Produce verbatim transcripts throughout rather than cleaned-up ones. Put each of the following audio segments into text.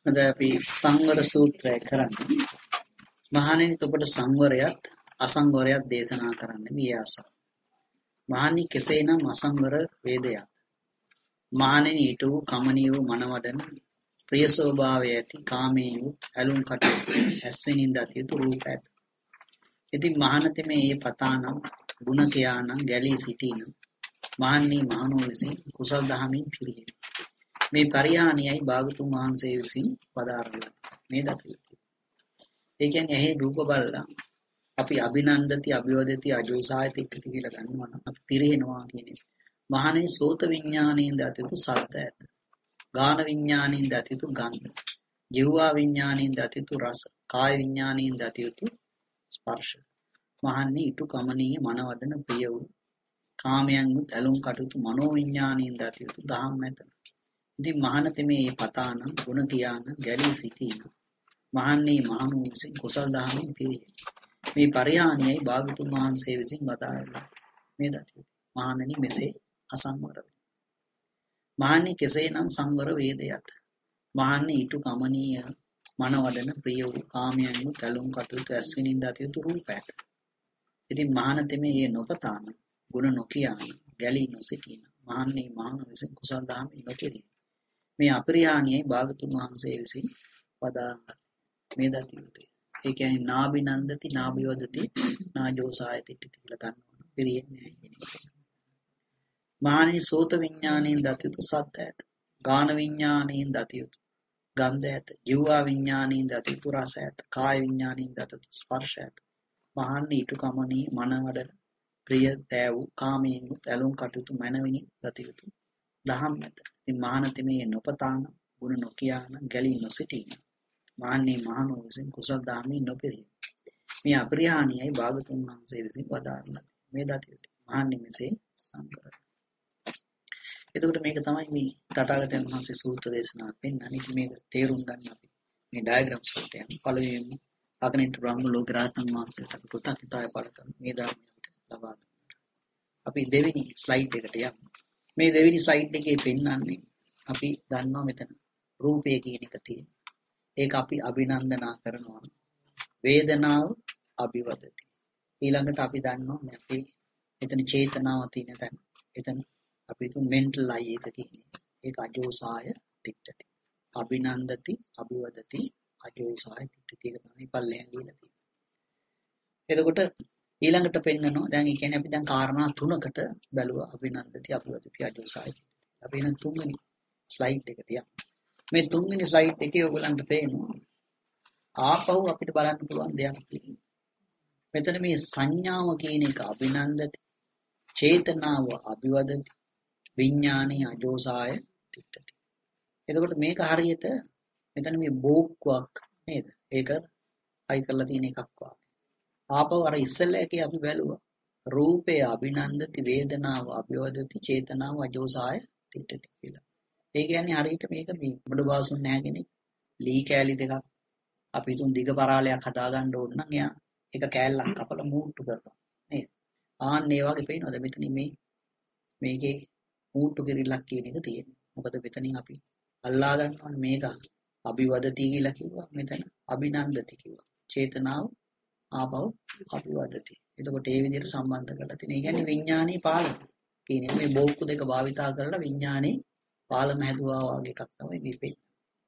අද අපි සංවර සූත්‍රය කරන්නේ. මහණෙනි ඔබට සංවරයත් අසංවරයත් දේශනා කරන්න මේ ආසව. මහණනි කෙසේනම් අසංවර වේදයක්. මහණෙනි ඊට වූ කමනීය වූ මනවඩන ප්‍රිය ස්වභාවය ඇති කාමයෙන් යුත් ඇලුම් කටයුතු ඇස්වෙනින් දත යුතු රූපයත්. ඉතින් මහණතෙ මේ පතානම් ගුණ කියානම් ගැලී සිටින මහණනි මහණෝ විසින් කුසල් දහමින් පිරිහි. මේ පරිහානියයි භාගතුන් වහන්සේ විසින් වදාරලා මේ දතියුතු. ඒ කියන්නේ ඇහි රූප බලලා අපි අභිනන්දති අභිවදති අජෝසායති කියලා ගන්නවා නම් අපි පිරිහෙනවා කියන්නේ. මහණනි සෝත විඥාණයෙන් දතියුතු සද්ද ඇත. ගාන විඥාණයෙන් දතියුතු ගන්ධ. ජීවා විඥාණයෙන් දතියුතු රස. කාය විඥාණයෙන් දතියුතු ස්පර්ශ. මහණනි ඊට කමනීය මනවඩන ප්‍රිය වූ කාමයන් උත් ඇලුම් කටයුතු මනෝ විඥාණයෙන් දතියුතු දහම් ඇත. ඉතින් මහණතෙ මේ පතානම් ගුණ කියාන ගැලී සිටීම මහන්නේ මහණෝ විසින් කුසල් දහමින් පිරිහි. මේ පරිහානියයි භාගතුන් වහන්සේ විසින් වදාළා මේ දතියුතු. මහණනි මෙසේ අසංවර වේ. මහන්නේ කෙසේනම් සංවර වේදයත්. මහන්නේ ඊට කමනීය මනවඩන ප්‍රිය වූ කාමයන් උත් ඇලුම් කටයුතු ඇස්විනින් දතියුතු රූපයත්. ඉතින් මහණතෙ මේ නොපතාන ගුණ නොකියාන ගැලී නොසිටින මහන්නේ මහණෝ විසින් කුසල් දහමින් නොපිරිහි. මේ අපරිහානියයි භාගතුන් වහන්සේ විසින් වදාළා මේ දතියුතු. ඒ කියන්නේ නාබිනන්දති නාබිවදති නාජෝසායති කියලා ගන්නවා. පිරියෙන්නේ නැහැ කියන එක. මහණනි සෝත විඥාණයෙන් දතියුතු සද්ද ඇත. ගාන විඥාණයෙන් දතියුතු ගන්ධ ඇත. ජීවා විඥාණයෙන් දතියුතු රස ඇත. කාය විඥාණයෙන් දතියුතු ස්පර්ශ ඇත. මහණනි ඊට කමනී මනවඩන ප්‍රිය දෑව් කාමයෙන් ඇලුම් කටයුතු මනවිනි දතියුතු දහම් ඇත. ඉතින් මහණතෙ මේ නොපතාන ගුණ නොකියාන ගැලී නොසිටින මහන්නේ මහණෝ විසින් කුසල් දහමින් නොපිරිහි. මේ අපරිහානියයි භාගතුන් වහන්සේ විසින් වදාළා මේ දතියුතු. මහන්නේ මෙසේ සංකර. එතකොට මේක තමයි මේ තථාගතයන් වහන්සේ සූත්‍ර දේශනාවක් පෙන්නන්නේ. මේක තේරුම් ගන්න අපි මේ ඩයග්‍රෑම් වලට යන පළවෙනිම අග්නිට බ්‍රහ්ම ලෝක රහතන් වහන්සේට අපි කෘතඥතාවය පළ කරන මේ ධර්මයට ලබා ගන්නට. අපි දෙවෙනි ස්ලයිඩ් එකට යමු. මේ දෙවෙනි ස්ලයිඩ් එකේ පෙන්නන්නේ අපි දන්නවා මෙතන රූපය කියන එක තියෙනවා. ඒක අපි අභිනන්දනා කරනවා. වේදනාව අභිවදති. ඊළඟට අපි දන්නවා මේ අපි එතන චේතනාව තියෙන තැන. එතන අපි තු මෙන්ටල් අය එක කියන්නේ. ඒක අජෝසාය තිට්ඨති. අභිනන්දති අභිවදති අජෝසාය තිට්ඨති. ඒක තමයි පල්ලෙහාන් ලියලා තියෙන්නේ. එතකොට ඊළඟට පෙන්නනවා දැන් ඒ කියන්නේ අපි දැන් කාරණා තුනකට බැලුවා අභිනන්දති අභිවදති අජෝසාය තිට්ඨති. අපි එන තුන්වෙනි ස්ලයිඩ් එකට යමු. මේ තුන්වෙනි ස්ලයිඩ් එකේ ඔයගලන්ට පේනවා ආපහු අපිට බලන්න පුළුවන් දෙයක් තියෙනවා. මෙතන මේ සංඥාව කියන එක අභිනන්දති, චේතනාව අභිවදති, විඥානේ අජෝසාය තිට්ඨති. එතකොට මේක හරියට මෙතන මේ බෝක්කුවක් නේද? ඒක අයි කරලා තියෙන එකක් වගේ. ආපහු අර ඉස්සෙල්ලා එකේ අපි බැලුවා රූපේ අභිනන්දති, වේදනාව අභිවදති, චේතනාව අජෝසාය තිට්ඨති කියලා. ඒ කියන්නේ හරියට මේක මේ බඩ බාසුන් නැහැ කෙනෙක් ලී කෑලි දෙකක් අපි තුන් දිග පරාලයක් හදාගන්න ඕන නම් එයා එක කෑල්ලක් කපලා මූට්ටු කරනවා නේද? ආන්න ඒ වගේ පේනවද මෙතන මේ මේකේ මූට්ටු කිරිල්ලක් කියන එක තියෙනවා. මොකද මෙතනින් අපි අල්ලා ගන්නවනේ මේක අභිවදති කියලා කිව්වා. මෙතන අභිනන්දති කිව්වා. චේතනාව ආපහු අභිවදති. එතකොට ඒ විදිහට සම්බන්ධ කරලා තියෙනවා. ඒ කියන්නේ විඥානීය පාලන කියන මේ බෝක්කු දෙක භාවිතා කරලා විඥානේ පාලම හැදුවා වගේ එකක් තමයි මේ පෙන්නේ.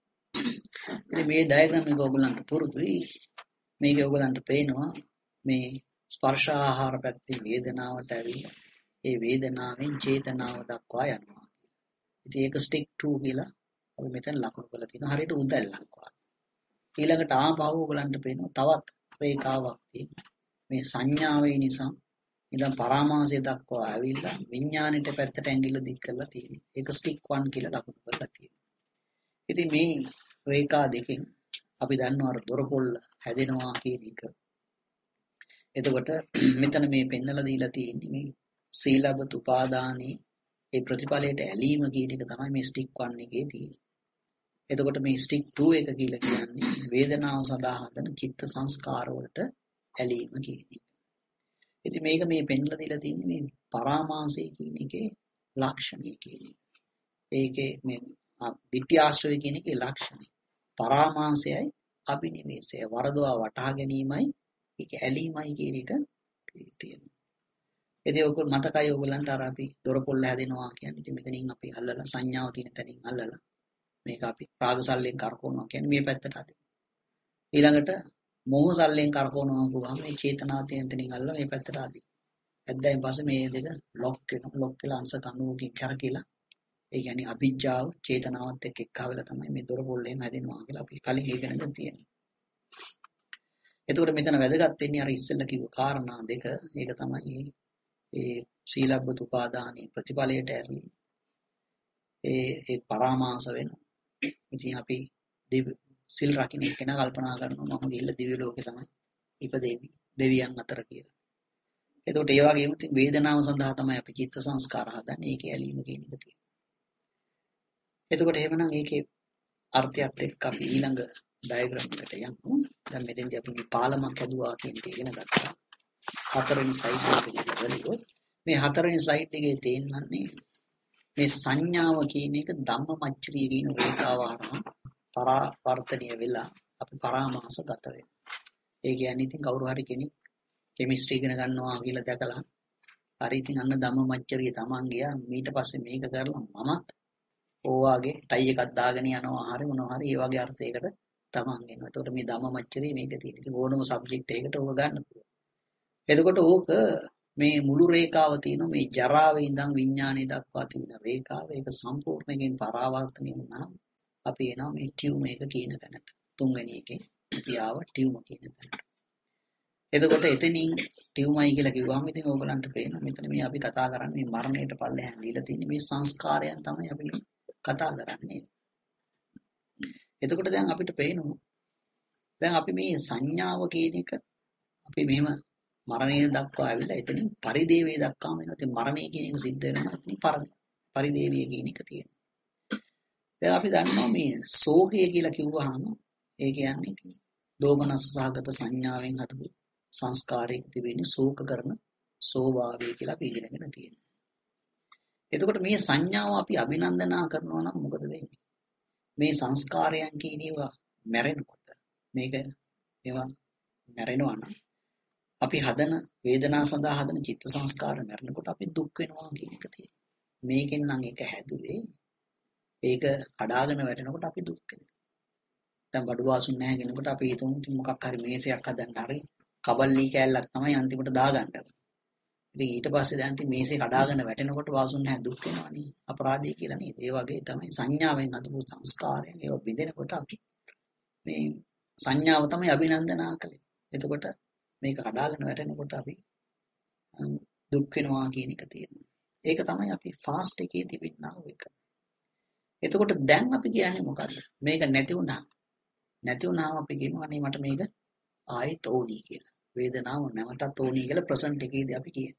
ඉතින් මේ ඩයග්‍රෑම් එක ඔයගලන්ට පුරුදුයි. මේක ඔයගලන්ට පේනවා මේ ස්පර්ශ ආහාර පැත්තේ වේදනාවට ඇවිල්ලා ඒ වේදනාවෙන් චේතනාව දක්වා යනවා. ඉතින් ඒක ස්ටික් ටු කියලා අපි මෙතන ලකුණු කරලා තියෙනවා. හරියට උදැල්ලක් වගේ. ඊළඟට ආපහු ඔයගලන්ට පේනවා තවත් රේඛාවක් තියෙනවා. මේ සංඥාවේ නිසා ඉතින් පරාමාසය දක්වා ඇවිල්ලා විඥාණයට පැත්තට ඇඟිල්ල දික් කරලා තියෙනවා. ඒක ස්ටික් වන් කියලා ලකුණු කරලා තියෙනවා. ඉතින් මේ රේඛා දෙකෙන් අපි දන්නවා අර දොරපොල්ල හැදෙනවා කියන එක. එතකොට මෙතන මේ පෙන්නලා දීලා තියෙන්නේ මේ සීලබ්බත උපාදානයේ ඒ ප්‍රතිඵලයට ඇලීම කියන එක තමයි මේ ස්ටික් වන් එකේ තියෙන්නේ. එතකොට මේ ස්ටික් ටු එක කියලා කියන්නේ වේදනාව සඳහා හදන චිත්ත සංස්කාර වලට ඇලීම කියන්නේ. ඉතින් මේක මේ පෙන්නලා දීලා තියෙන්නේ මේ පරාමාසය කියන එකේ ලක්ෂණය කියන එක. ඒකේ මේ ditthi ආශ්‍රය කියන එකේ ලක්ෂණය. පරාමාසයයි අභිනිවේෂය වරදවා වටහා ගැනීමයි ඒක ඇලීමයි කියන එක තියෙනවා. ඉතින් ඔක මතකයි ඔයගලන්ට අර අපි දොරපොල්ල හැදෙනවා කියන්නේ ඉතින් මෙතනින් අපි අල්ලලා සංඥාව තියෙන තැනින් අල්ලලා මේක අපි රාගසල්ලෙන් කරකවනවා කියන්නේ මේ පැත්තට අදින. ඊළඟට මෝහසල්ලෙන් කරකවනවා කියුවාම මේ චේතනාව තියෙන තැනින් අල්ලලා මේ පැත්තට අදින. ඇද්දයින් පස්සේ මේ දෙක ලොක් වෙනවා. ලොක් වෙලා අංශ කණුවකින් කරකිලා ඒ කියන්නේ අභිජ්ජාව චේතනාවත් එක්ක එක්කවලා තමයි මේ දොරපොල්ල එහෙම හැදෙනවා කියලා අපි කලින් ඉගෙනගෙන තියෙනවා. එතකොට මෙතන වැදගත් වෙන්නේ අර ඉස්සෙල්ලා කිව්ව කාරණා දෙක. ඒක තමයි ඒ සීලබ්බත උපාදානී ප්‍රතිඵලයට ඇවි ඒ ඒ පරාමාස වෙනවා. ඉතින් අපි සිල් රකින්න කෙනා කල්පනා කරනවා මම ගිහිල්ලා දිව්‍ය ලෝකේ තමයි ඉපදෙන්නේ දෙවියන් අතර කියලා. එතකොට ඒ වගේම වේදනාව සඳහා තමයි අපි චිත්ත සංස්කාර හදන්නේ. ඒකේ ඇලීම කියන එක තියෙනවා. එතකොට එහෙමනම් ඒකේ අර්ථයත් එක්ක අපි ඊළඟ ඩයග්‍රෑම් එකට යමු. දැන් මෙතෙන්දී අපි මේ පාලමක් හැදුවා කියන එක ඉගෙන ගත්තා. හතරවෙනි ස්ලයිඩ් එකට ගිහින් මේ හතරවෙනි ස්ලයිඩ් එකේ තියෙනන්නේ මේ සංඥාව කියන එක ධම්මමච්චරිය කියන රේඛාව හරහා පරාවර්තනීය වෙලා අපි පරාමාස ගත වෙනවා. ඒ කියන්නේ ඉතින් කවුරු හරි කෙනෙක් කෙමිස්ට්‍රි ඉගෙන ගන්නවා කියලා දැකලා හරි ඉතින් අන්න ධම්මමච්චරිය තමන් ගියා ඊට පස්සේ මේක කරලා මමත් ඕවාගේ ටයි එකක් දාගෙන යනවා හරි මොනවා හරි ඒ වගේ අර්ථයකට තමන් එනවා. එතකොට මේ ධම්මමච්චරිය මේක තියෙන. ඉතින් ඕනම සබ්ජෙක්ට් එකකට ඕක ගන්න පුළුවන්. එතකොට ඕක මේ මුළු රේඛාව තියෙන මේ ජරාවේ ඉඳන් විඥානයේ දක්වා තියෙන රේඛාව ඒක සම්පූර්ණයෙන් පරාවර්තනය වුණා. අපි එනවා මේ ටියුම එක කියන තැනට. තුන්වෙනි එකේ පියාව ටියුම කියන තැනට. එතකොට එතනින් ටියුමයි කියලා කිව්වම ඉතින් ඕගලන්ට පේනවා මෙතන මේ අපි කතා කරන්නේ මරණයට පල්ලෙහාන් දීලා තියෙන මේ සංස්කාරයන් තමයි අපි කතා කරන්නේ. එතකොට දැන් අපිට පේනවා දැන් අපි මේ සංඥාව කියන එක අපි මෙහෙම මරණය දක්වා ආවිලා එතනින් පරිදේවයේ දක්වාම එනවා. ඉතින් මරණය කියන එක සිද්ධ වෙනවා එතනින් පරණ පරිදේවයේ කියන එක තියෙනවා. දැන් අපි දන්නවා මේ සෝකය කියලා කිව්වහම ඒ කියන්නේ ඉතින් දෝමනස් සහගත සංඥාවෙන් හදපු සංස්කාරයක තිබෙන ශෝක කරන ස්වභාවය කියලා අපි ඉගෙනගෙන තියෙනවා. එතකොට මේ සංඥාව අපි අභිනන්දනා කරනවා නම් මොකද වෙන්නේ? මේ සංස්කාරයන් කියන ඒවා මැරෙනකොට මේක ඒවා මැරෙනවා නම් අපි හදන වේදනා සඳහා හදන චිත්ත සංස්කාර මැරෙනකොට අපි දුක් වෙනවා කියන එක තියෙනවා. මේකෙන් නම් ඒක හැදුවේ ඒක කඩාගෙන වැටෙනකොට අපි දුක් වෙනවා. දැන් බඩු වාසුන් නැහැ කෙනෙකුට අපි හිතමු මොකක් හරි මේසයක් හදන්න හරි කබල්ලි කෑල්ලක් තමයි අන්තිමට දාගන්න. ඉතින් ඊට පස්සේ දැන් ඉතින් මේසේ කඩාගෙන වැටෙනකොට වාසුන් නැහැ දුක් වෙනවනේ අපරාධය කියලා නේද? ඒ වගේ තමයි සංඥාවෙන් හදපු සංස්කාරයෙන් ඒව බෙදෙනකොට අපි මේ සංඥාව තමයි අභිනන්දනා කළේ. එතකොට මේක කඩාගෙන වැටෙනකොට අපි දුක් වෙනවා කියන එක තියෙනවා. ඒක තමයි අපි ෆාස්ට් එකේ තිබෙනා එක. එතකොට දැන් අපි කියන්නේ මොකද්ද? මේක නැති වුණා. නැති වුණාම අපි කියනවා නේ මට මේක ආයෙත් ඕනි කියලා. වේදනාව නැවතත් ඕනි කියලා ප්‍රසන්ට් එකේදී අපි කියනවා.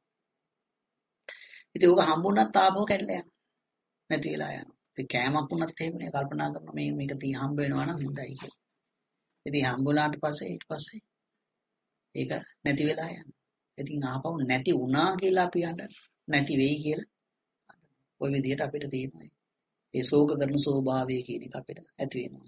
ඉතින් ඕක හම්බුණත් ආපහු කැඩලා යනවා. නැති වෙලා යනවා. ඉතින් කෑමක් වුණත් එහෙමනේ කල්පනා කරනවා මේ මේක තිය හම්බ වෙනවා නම් හොඳයි කියලා. ඉතින් හම්බුණාට පස්සේ ඊට පස්සේ ඒක නැති වෙලා යනවා. ඉතින් ආපහු නැති වුණා කියලා අපි යන්න නැති වෙයි කියලා. ওই විදිහට අපිට තියෙනවා. ඒ ශෝක කරන ස්වභාවය කියන එක අපිට ඇති වෙනවා.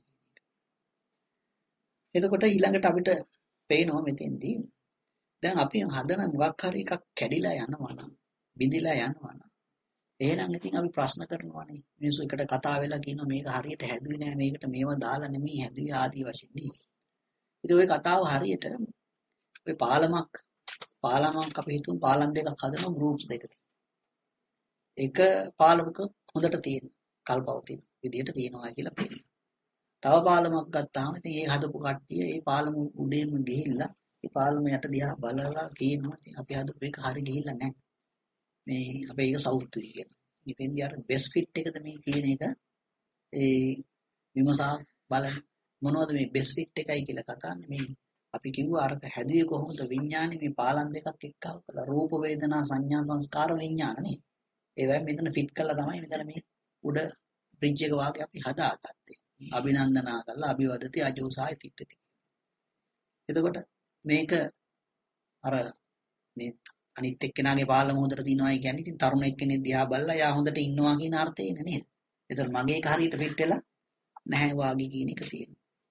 එතකොට ඊළඟට අපිට පේනවා මෙතෙන්දී දැන් අපි හදන මොකක් හරි එකක් කැඩිලා යනවා නම් බිඳිලා යනවා නම් එහෙනම් ඉතින් අපි ප්‍රශ්න කරනවානේ මිනිස්සු එකට කතා වෙලා කියනවා මේක හරියට හැදුවේ නෑ මේකට මේවා දාලා නෙමෙයි හැදුවේ ආදී වශයෙන් නේ. ඉතින් ওই කතාව හරියට ওই පාලමක් පාලමක් අපි හිතමු පාලම් දෙකක් හදනවා ගෲප්ස් දෙකකින්. එක පාලමක හොඳට තියෙන කල්පවතින විදියට තියෙනවා කියලා පේනවා. තව පාලමක් ගත්තාම ඉතින් ඒ හදපු කට්ටිය ඒ පාලම උඩේම ගිහිල්ලා ඒ පාලම යට දිහා බලලා කියනවා ඉතින් අපි හදපු එක හරිය ගිහිල්ලා නැහැ. මේ අපේ එක සවුත්තුයි කියලා. ඉතින්දී අර බෙස්ට් ෆිට් එකද මේ කියන එක ඒ විමසා බලන්න මොනවද මේ බෙස්ට් ෆිට් එකයි කියලා කතාන්නේ මේ අපි කිව්වා අරක හැදුවේ කොහොමද විඥානේ මේ පාලම් දෙකක් එක්කව කළා රූප වේදනා සංඥා සංස්කාර විඥාන නේ. ඒවයි මෙතන ෆිට කළා තමයි මෙතන මේ උඩ බ්‍රිජ් එක වාගේ අපි හදාගත්තේ. අභිනන්දනා කරලා අභිවදති අජෝසාය තිට්ඨති. එතකොට මේක අර මේ අනිත් එක්කෙනාගේ පාලම හොඳට තියනවා කියන්නේ ඉතින් තරුණ එක්කෙනෙක් දිහා බලලා යා හොඳට ඉන්නවා කියන අර්ථයෙන් නේද? ඒතර මගේ එක හරියට ෆිට වෙලා නැහැ වාගේ කියන එක තියෙනවා.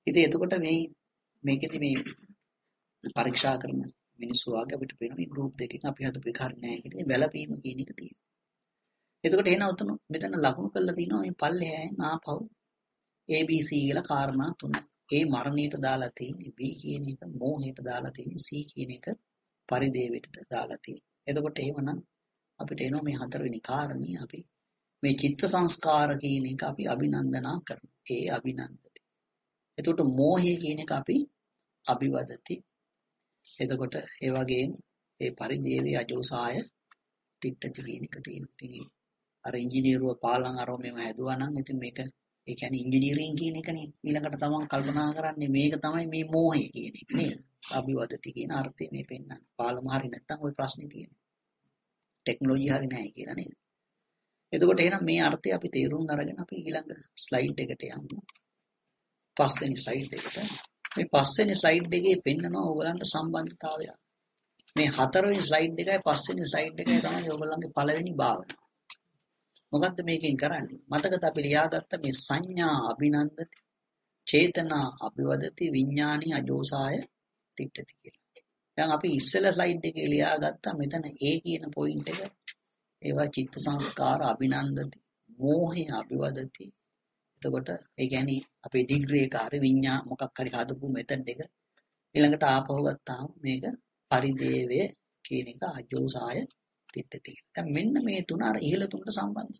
ඉතින් එතකොට මේ මේකෙදි මේ පරීක්ෂා කරන මිනිස්සු වාගේ අපිට පේන මේ ගෲප් දෙකකින් අපි හදපු එක හරිය නැහැ කියලා වැළපීම කියන එක තියෙනවා. එතකොට එහෙනම් උතන මෙතන ලකුණු කරලා තිනවා මේ පල්ලෙහායෙන් ආපහු A B C කියලා කාරණා තුන. A මරණයට දාලා තියෙන්නේ, B කියන එක මෝහයට දාලා තියෙන්නේ, C කියන එක පරිදේවයට දාලා තියෙන්නේ. එතකොට එහෙමනම් අපිට එනවා මේ හතරවෙනි කාරණේ අපි මේ චිත්ත සංස්කාර කියන එක අපි අභිනන්දනා කරනවා. ඒ අභිනන්දති. එතකොට මෝහය කියන එක අපි අභිවදති. එතකොට ඒ වගේම ඒ පරිදේවී අජෝසාය තිට්ඨති කියන එක තියෙනවා. ඉතින් අර ඉංජිනේරුව පාලම් අරව මෙව හැදුවා නම් ඉතින් මේක ඒ කියන්නේ ඉංජිනේරින් කියන එකනේ ඊළඟට තමන් කල්පනා කරන්නේ මේක තමයි මේ මෝහය කියන එක නේද? අභිවදති කියන අර්ථය මේ පෙන්නන්නේ. පාලම හරි නැත්නම් ওই ප්‍රශ්නේ තියෙන්නේ. ටෙක්නොලොජි හරි නැහැ කියලා නේද? එතකොට එහෙනම් මේ අර්ථය අපි තේරුම් අරගෙන අපි ඊළඟ ස්ලයිඩ් එකට යමු. පස්වෙනි ස්ලයිඩ් එකට. මේ පස්වෙනි ස්ලයිඩ් එකේ පෙන්නනවා ඕගලන්ට සම්බන්ධතාවය. මේ හතරවෙනි ස්ලයිඩ් එකයි පස්වෙනි ස්ලයිඩ් එකයි තමයි ඕගලන්ගේ පළවෙනි භාවනාව. මොකද්ද මේකෙන් කරන්නේ? මතකද අපි ලියාගත්ත මේ සංඥා අභිනන්දති, චේතනා අභිවදති, විඥානි අජෝසාය තිට්ඨති කියලා. දැන් අපි ඉස්සෙල්ලා ස්ලයිඩ් එකේ ලියාගත්ත මෙතන A කියන පොයින්ට් එක ඒවා චිත්ත සංස්කාර අභිනන්දති, මෝහය අභිවදති. එතකොට ඒ කියන්නේ අපේ ඩිග්‍රී එක හරි විඤ්ඤා මොකක් හරි හදපු මෙතඩ් එක ඊළඟට ආපහු ගත්තාම මේක පරිදේවය කියන එක අජෝසාය තිට්ඨති. දැන් මෙන්න මේ තුන අර ඉහළ තුනට සම්බන්ධයි.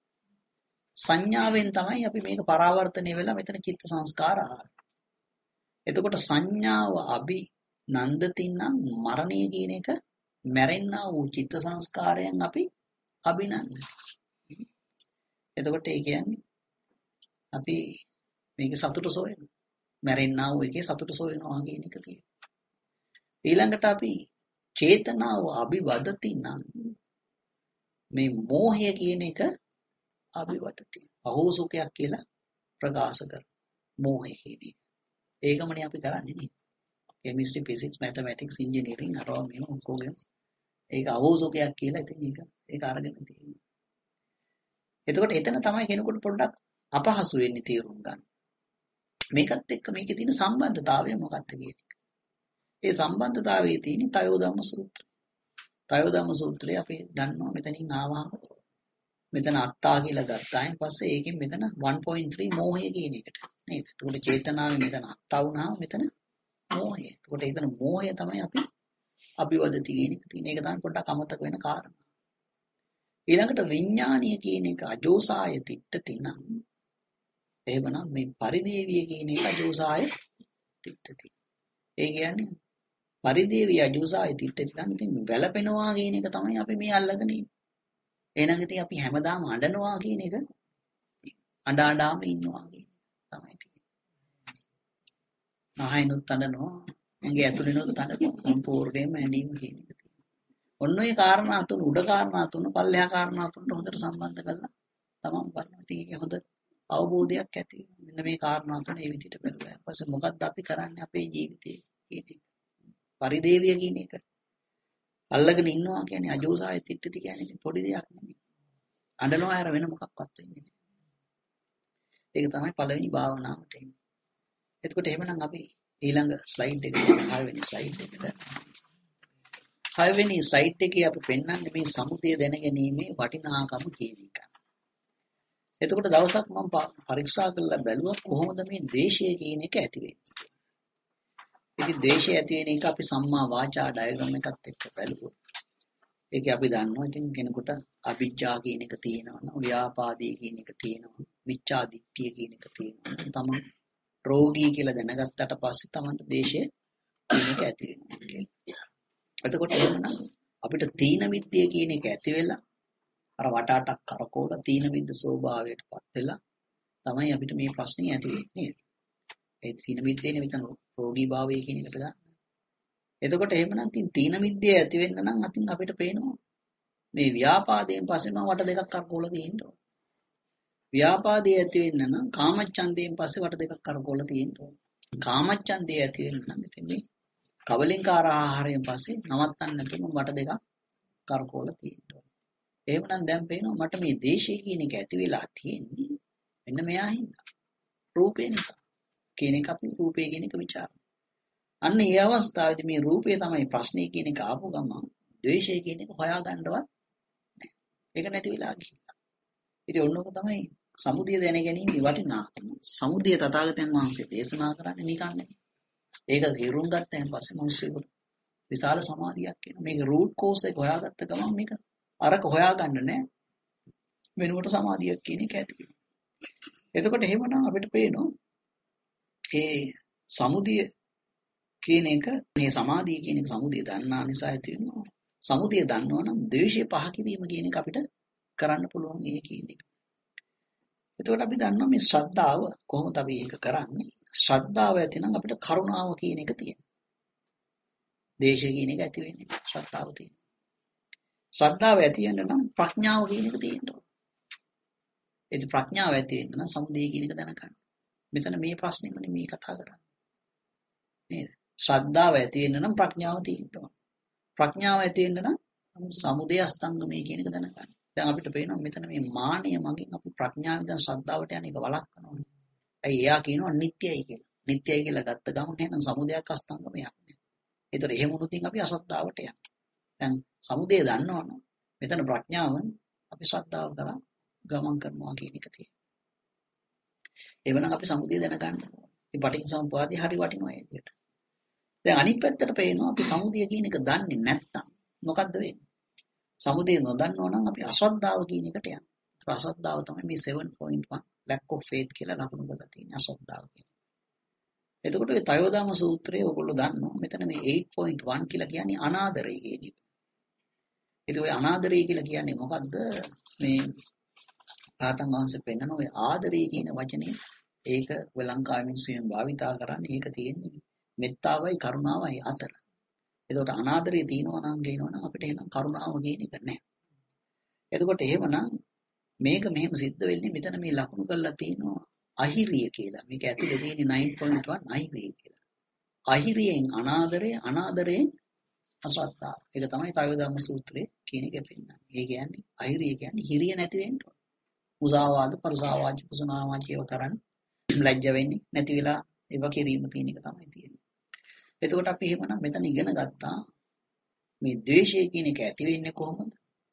සංඥාවෙන් තමයි අපි මේක පරාවර්තනය වෙලා මෙතන චිත්ත සංස්කාර ආහාර. එතකොට සංඥාව අභිනන්දති නම් මරණය කියන එක මැරෙන්නා වූ චිත්ත සංස්කාරයන් අපි අභිනන්දති. එතකොට ඒ කියන්නේ අපි මේක සතුට සොයනවා. මැරෙන්නා වූ එකේ සතුට සොයනවා කියන එක තියෙනවා. ඊළඟට අපි චේතනාව අභිවදති නම් මේ මෝහය කියන එක අභිවදති. අහෝසුකයක් කියලා ප්‍රකාශ කරනවා. මෝහය කියන එක. ඒකමනේ අපි කරන්නේ නේ. කෙමිස්ට්‍රි, ෆිසික්ස්, මැතමැටික්ස්, ඉංජිනේරින් අරවා මේ ඔක්කොගෙම ඒක අහෝසුකයක් කියලා ඉතින් ඒක ඒක අරගෙන තියෙනවා. එතකොට එතන තමයි කෙනෙකුට පොඩ්ඩක් අපහසු වෙන්නේ තේරුම් ගන්න. මේකත් එක්ක මේකේ තියෙන සම්බන්ධතාවය මොකක්ද කියන එක. ඒ සම්බන්ධතාවයේ තියෙන තයෝදම්ම සූත්‍රය. තයෝදම්ම සූත්‍රය අපි දන්නවා මෙතනින් ආවහම මෙතන අත්තා කියලා ගත්තායින් පස්සේ ඒකෙන් මෙතන one point three මෝහය කියන එකට නේද? එතකොට චේතනාවේ මෙතන අත්තා වුණාම මෙතන මෝහය. එතකොට එතන මෝහය තමයි අපි අභිවදති කියන එක තියෙන. ඒක තමයි පොඩ්ඩක් අමතක වෙන කාරණා. ඊළඟට විඥානීය කියන එක අජෝසාය තිට්ඨති නම් එහෙමනම් මේ පරිදේවිය කියන එක අජෝසාය තිට්ඨති. ඒ කියන්නේ පරිදේවිය අජෝසාය තිට්ඨති නම් ඉතින් වැළපෙනවා කියන එක තමයි අපි මේ අල්ලගෙන ඉන්නේ. එහෙනම් ඉතින් අපි හැමදාම අඬනවා කියන එක අඬ අඬාම ඉන්නවා කියන තමයි තියෙන්නේ. නහයනොත් අඬනවා, මගේ ඇතුළේනොත් අඬනවා. සම්පූර්ණයෙන්ම ඇඬීම කියන එක තියෙනවා. ඔන්න ඔය කාරණා තුන උඩ කාරණා තුන පල්ලෙහා කාරණා තුනට හොඳට සම්බන්ධ කරලා තමන් බලන්න. ඉතින් ඒක හොඳ අවබෝධයක් ඇති වෙනවා. මෙන්න මේ කාරණා තුන මේ විදිහට බලුවා. ඊපස්සේ මොකක්ද අපි කරන්නේ අපේ ජීවිතේ කියන එක. පරිදේවිය කියන එක අල්ලගෙන ඉන්නවා කියන්නේ අජෝසාය තිට්ඨති කියන්නේ පොඩි දෙයක් නෙමෙයි. අඬනවා හැර වෙන මොකක්වත් වෙන්නේ නැහැ. ඒක තමයි පළවෙනි භාවනාවට එන්නේ. එතකොට එහෙමනම් අපි ඊළඟ ස්ලයිඩ් එකට හයවෙනි ස්ලයිඩ් එකට. හයවෙනි ස්ලයිඩ් එකේ අපි පෙන්වන්නේ මේ සමුදය දැනගැනීමේ වටිනාකම කියන එක. එතකොට දවසක් මම පරීක්ෂා කරලා බැලුවා කොහොමද මේ ද්වේෂය කියන එක ඇති වෙන්නේ. ඉතින් ද්වේෂය ඇති වෙන එක අපි සම්මා වාචා ඩයග්‍රෑම් එකත් එක්ක බැලුවොත් ඒක අපි දන්නවා. ඉතින් කෙනෙකුට අවිජ්ජා කියන එක තියෙනවා, ව්‍යාපාදී කියන එක තියෙනවා, මිච්ඡා දිට්ඨිය කියන එක තියෙනවා. තමන් රෝගී කියලා දැනගත්තට පස්සේ තමන්ට ද්වේෂය කියන එක ඇති වෙනවා කියලා. එතකොට එහෙනම් අපිට තීන මිද්දේ කියන එක ඇති වෙලා අර වටාටක් කරකෝල තීන මිද්ද ස්වභාවයටපත් වෙලා තමයි අපිට මේ ප්‍රශ්නේ ඇති වෙන්නේ. ඒ තීන මිද්දේනේ මෙතන රෝගී භාවය කියන එකට ගන්න. එතකොට එහෙමනම් තීන මිද්දේ ඇති වෙන්න නම් අතින් අපිට පේනවා මේ ව්‍යාපාදයෙන් පස්සේ මම වට දෙකක් කරකෝල තියෙන්න ඕන. ව්‍යාපාදයේ ඇති වෙන්න නම් කාමච්ඡන්දයෙන් පස්සේ වට දෙකක් කරකෝල තියෙන්න ඕන. කාමච්ඡන්දේ ඇති වෙන්න නම් ඉතින් මේ කවලින්කාර ආහාරයෙන් පස්සේ නවත්තන්න නැතුව වට දෙකක් කරකෝල තියෙන්න ඕන. එහෙමනම් දැන් පේනවා මට මේ දේශය කියන එක ඇති වෙලා තියෙන්නේ මෙන්න මෙයා හින්දා. රූපේ නිසා. කියන එක අපි රූපය කියන එක ਵਿਚාරමු. අන්න ඒ අවස්ථාවේදී මේ රූපය තමයි ප්‍රශ්නේ කියන එක ආපු ගමන් ද්වේෂය කියන එක හොයාගන්නවත් නැහැ. ඒක නැති වෙලා ගිහිල්ලා. ඉතින් ඔන්නෝක තමයි සමුදය දැන ගැනීම වටිනාකම. සමුදය තථාගතයන් වහන්සේ දේශනා කරන්නේ නිකන් නෙමෙයි. ඒක තේරුම් ගත්තයින් පස්සේ මිනිස්සුන්ට විශාල සමාධියක් එනවා. මේක රූට් කෝස් එක හොයාගත්ත ගමන් මේක අරක හොයාගන්න නෑ. වෙනුවට සමාධියක් කියන එක ඇති වෙනවා. එතකොට එහෙමනම් අපිට පේනවා ඒ සමුදය කියන එක මේ සමාධිය කියන එක සමුදය දන්නා නිසා ඇති වෙනවා. සමුදය දන්නවා නම් ද්වේෂය පහ කිරීම කියන එක අපිට කරන්න පුළුවන් ඒ කියන එක. එතකොට අපි දන්නවා මේ ශ්‍රද්ධාව කොහොමද අපි ඒක කරන්නේ? ශ්‍රද්ධාව ඇති නම් අපිට කරුණාව කියන එක තියෙනවා. දේශය කියන එක ඇති වෙන්නේ ශ්‍රද්ධාව තියෙනවා. ශ්‍රද්ධාව ඇති වෙන්න නම් ප්‍රඥාව කියන එක තියෙනවා. ඒ ප්‍රඥාව ඇති වෙන්න නම් සමුදය කියන එක දැනගන්න. මෙතන මේ ප්‍රශ්නේමනේ මේ කතා කරන්නේ. නේද? ශ්‍රද්ධාව ඇති වෙන්න නම් ප්‍රඥාව තියෙනවා. ප්‍රඥාව ඇති වෙන්න නම් සමුදය අස්තංගමය කියන එක දැනගන්න. දැන් අපිට පේනවා මෙතන මේ මානය මගින් අපි ප්‍රඥාවෙන් දැන් ශ්‍රද්ධාවට යන එක වළක්වනවා. ඇයි එයා කියනවා නිට්ටයයි කියලා. නිට්ටයයි කියලා ගත්ත ගමන් එහෙනම් සමුදයක් අස්තංගමයක් නෑ. ඒතර එහෙම වුණොත් අපි අසද්ධාවට යනවා. දැන් සමුදය දන්නවනම් මෙතන ප්‍රඥාවෙන් අපි ශ්‍රද්ධාව කරා ගමන් කරනවා කියන එක තියෙනවා. එවනම් අපි සමුදය දැනගන්න ඕනේ. මේ පටිච්චසමුප්පාදේ හරි වටිනවා ඒ විදිහට. දැන් අනිත් පැත්තට පේනවා අපි සමුදය කියන එක දන්නේ නැත්නම් මොකද්ද වෙන්නේ? සමුදය නොදන්නෝ නම් අපි අශ්‍රද්ධාව කියන එකට යනවා. අශ්‍රද්ධාව තමයි මේ seven point one lack of faith කියලා ලකුණු කරලා තියෙන අශ්‍රද්ධාව කියන්නේ. එතකොට මේ තයෝදාම සූත්‍රයේ ඔයගොල්ලෝ දන්නවා මෙතන මේ eight point one කියලා කියන්නේ අනාදරය කියන එක. ඒක ඔය අනාදරය කියලා කියන්නේ මොකද්ද? මේ ආතන් වහන්සේ පෙන්නන ඔය ආදරය කියන වචනේ ඒක ඔය ලංකාවේ මිනිස්සුන් භාවිතා කරන්නේ ඒක තියෙන්නේ මෙත්තාවයි කරුණාවයි අතර. එතකොට අනාදරය තියෙනවා නම් ගේනවනම් අපිට එහෙනම් කරුණාව කියන එක නැහැ. එතකොට එහෙමනම් මේක මෙහෙම සිද්ධ වෙන්නේ මෙතන මේ ලකුණු කරලා තියෙනවා අහිරිය කියලා. මේක ඇතුලේ තියෙන්නේ nine point one අහිරිය කියලා. අහිරියෙන් අනාදරය, අනාදරයෙන් අශ්‍රද්ධාව. ඒක තමයි තයෝදම්ම සූත්‍රයේ කියන එක පෙන්නන්නේ. ඒ කියන්නේ අහිරිය කියන්නේ හිරිය නැති වෙන්න ඕන. මුසාවාද, පරුසාවාද, කුසුනාවාද ඒව කරන්නේ ලැජ්ජ වෙන්නේ නැති වෙලා ඒව කිරීම තියෙන එක තමයි තියෙන්නේ. එතකොට අපි එහෙමනම් මෙතන ඉගෙන ගත්තා මේ ද්වේෂය කියන එක ඇති වෙන්නේ කොහොමද?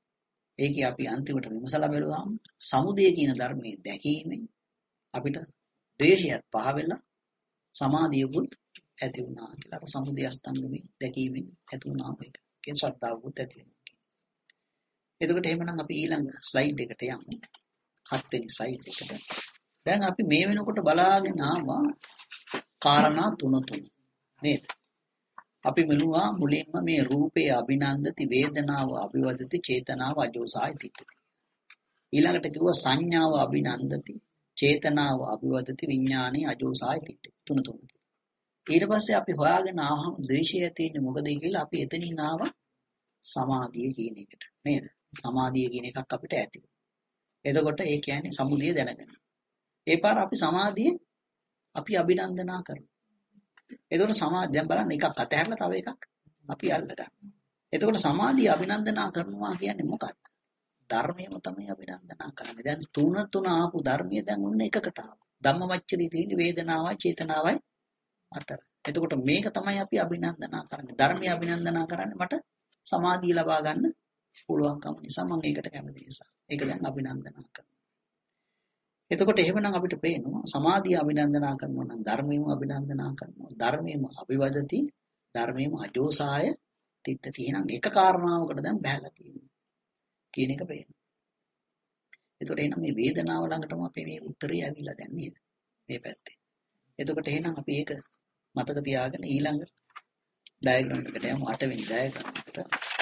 ඒකේ අපි අන්තිමට විමසලා බලුවාම සමුදය කියන ධර්මයේ දැකීමෙන් අපිට ද්වේෂයත් පහ වෙලා සමාධියකුත් ඇති වුණා කියලා. අර සමුදය අස්තංගමේ දැකීමෙන් ඇති වුණා මේක. කියන ශ්‍රද්ධාවකුත් ඇති වෙනවා කියන්නේ. එතකොට එහෙමනම් අපි ඊළඟ ස්ලයිඩ් එකට යමු. හත් වෙනි ස්ලයිඩ් එකට. දැන් අපි මේ වෙනකොට බලාගෙන ආවා කාරණා තුන තුන. නේද? අපි බලුවා මුලින්ම මේ රූපේ අභිනන්දති, වේදනාව අභිවදති, චේතනාව අජෝසාය තිට්ඨති. ඊළඟට කිව්වා සංඥාව අභිනන්දති, චේතනාව අභිවදති, විඥානේ අජෝසාය තිට්ඨති. තුන තුන. ඊට පස්සේ අපි හොයාගෙන ආවම ද්වේෂය තියෙන්නේ මොකද කියලා අපි එතනින් ආවා සමාධිය කියන එකට. නේද? සමාධිය කියන එකක් අපිට ඇති. එතකොට ඒ කියන්නේ සමුදය දැනගන්න. ඒ පාර අපි සමාධිය අපි අභිනන්දනා කරනවා. එතකොට සමාධිය දැන් බලන්න එකක් අතහැරලා තව එකක් අපි අල්ල ගන්නවා. එතකොට සමාධිය අභිනන්දනා කරනවා කියන්නේ මොකක්ද? ධර්මයම තමයි අභිනන්දනා කරන්නේ. දැන් තුන තුන ආපු ධර්මයේ දැන් ඔන්න එකකට ආවා. ධම්මවච්චරී තියෙන වේදනාවයි චේතනාවයි අතර. එතකොට මේක තමයි අපි අභිනන්දනා කරන්නේ. ධර්මය අභිනන්දනා කරන්නේ මට සමාධිය ලබා ගන්න පුළුවන්කම නිසා මම ඒකට කැමති නිසා. ඒක දැන් අභිනන්දනා කරනවා. එතකොට එහෙමනම් අපිට පේනවා සමාධිය අභිනන්දනා කරනවා නම් ධර්මයම අභිනන්දනා කරනවා. ධර්මයම අභිවදති, ධර්මයම අජෝසාය තිට්ඨති. එහෙනම් එක කාරණාවකට දැන් බහැලා තියෙනවා කියන එක පේනවා. එතකොට එහෙනම් මේ වේදනාව ළඟටම අපේ මේ උත්තරය ඇවිල්ලා දැන් නේද? මේ පැත්තේ. එතකොට එහෙනම් අපි ඒක මතක තියාගෙන ඊළඟ ඩයග්‍රෑම් එකට යමු. අට වෙනි ඩයග්‍රෑම් එකට.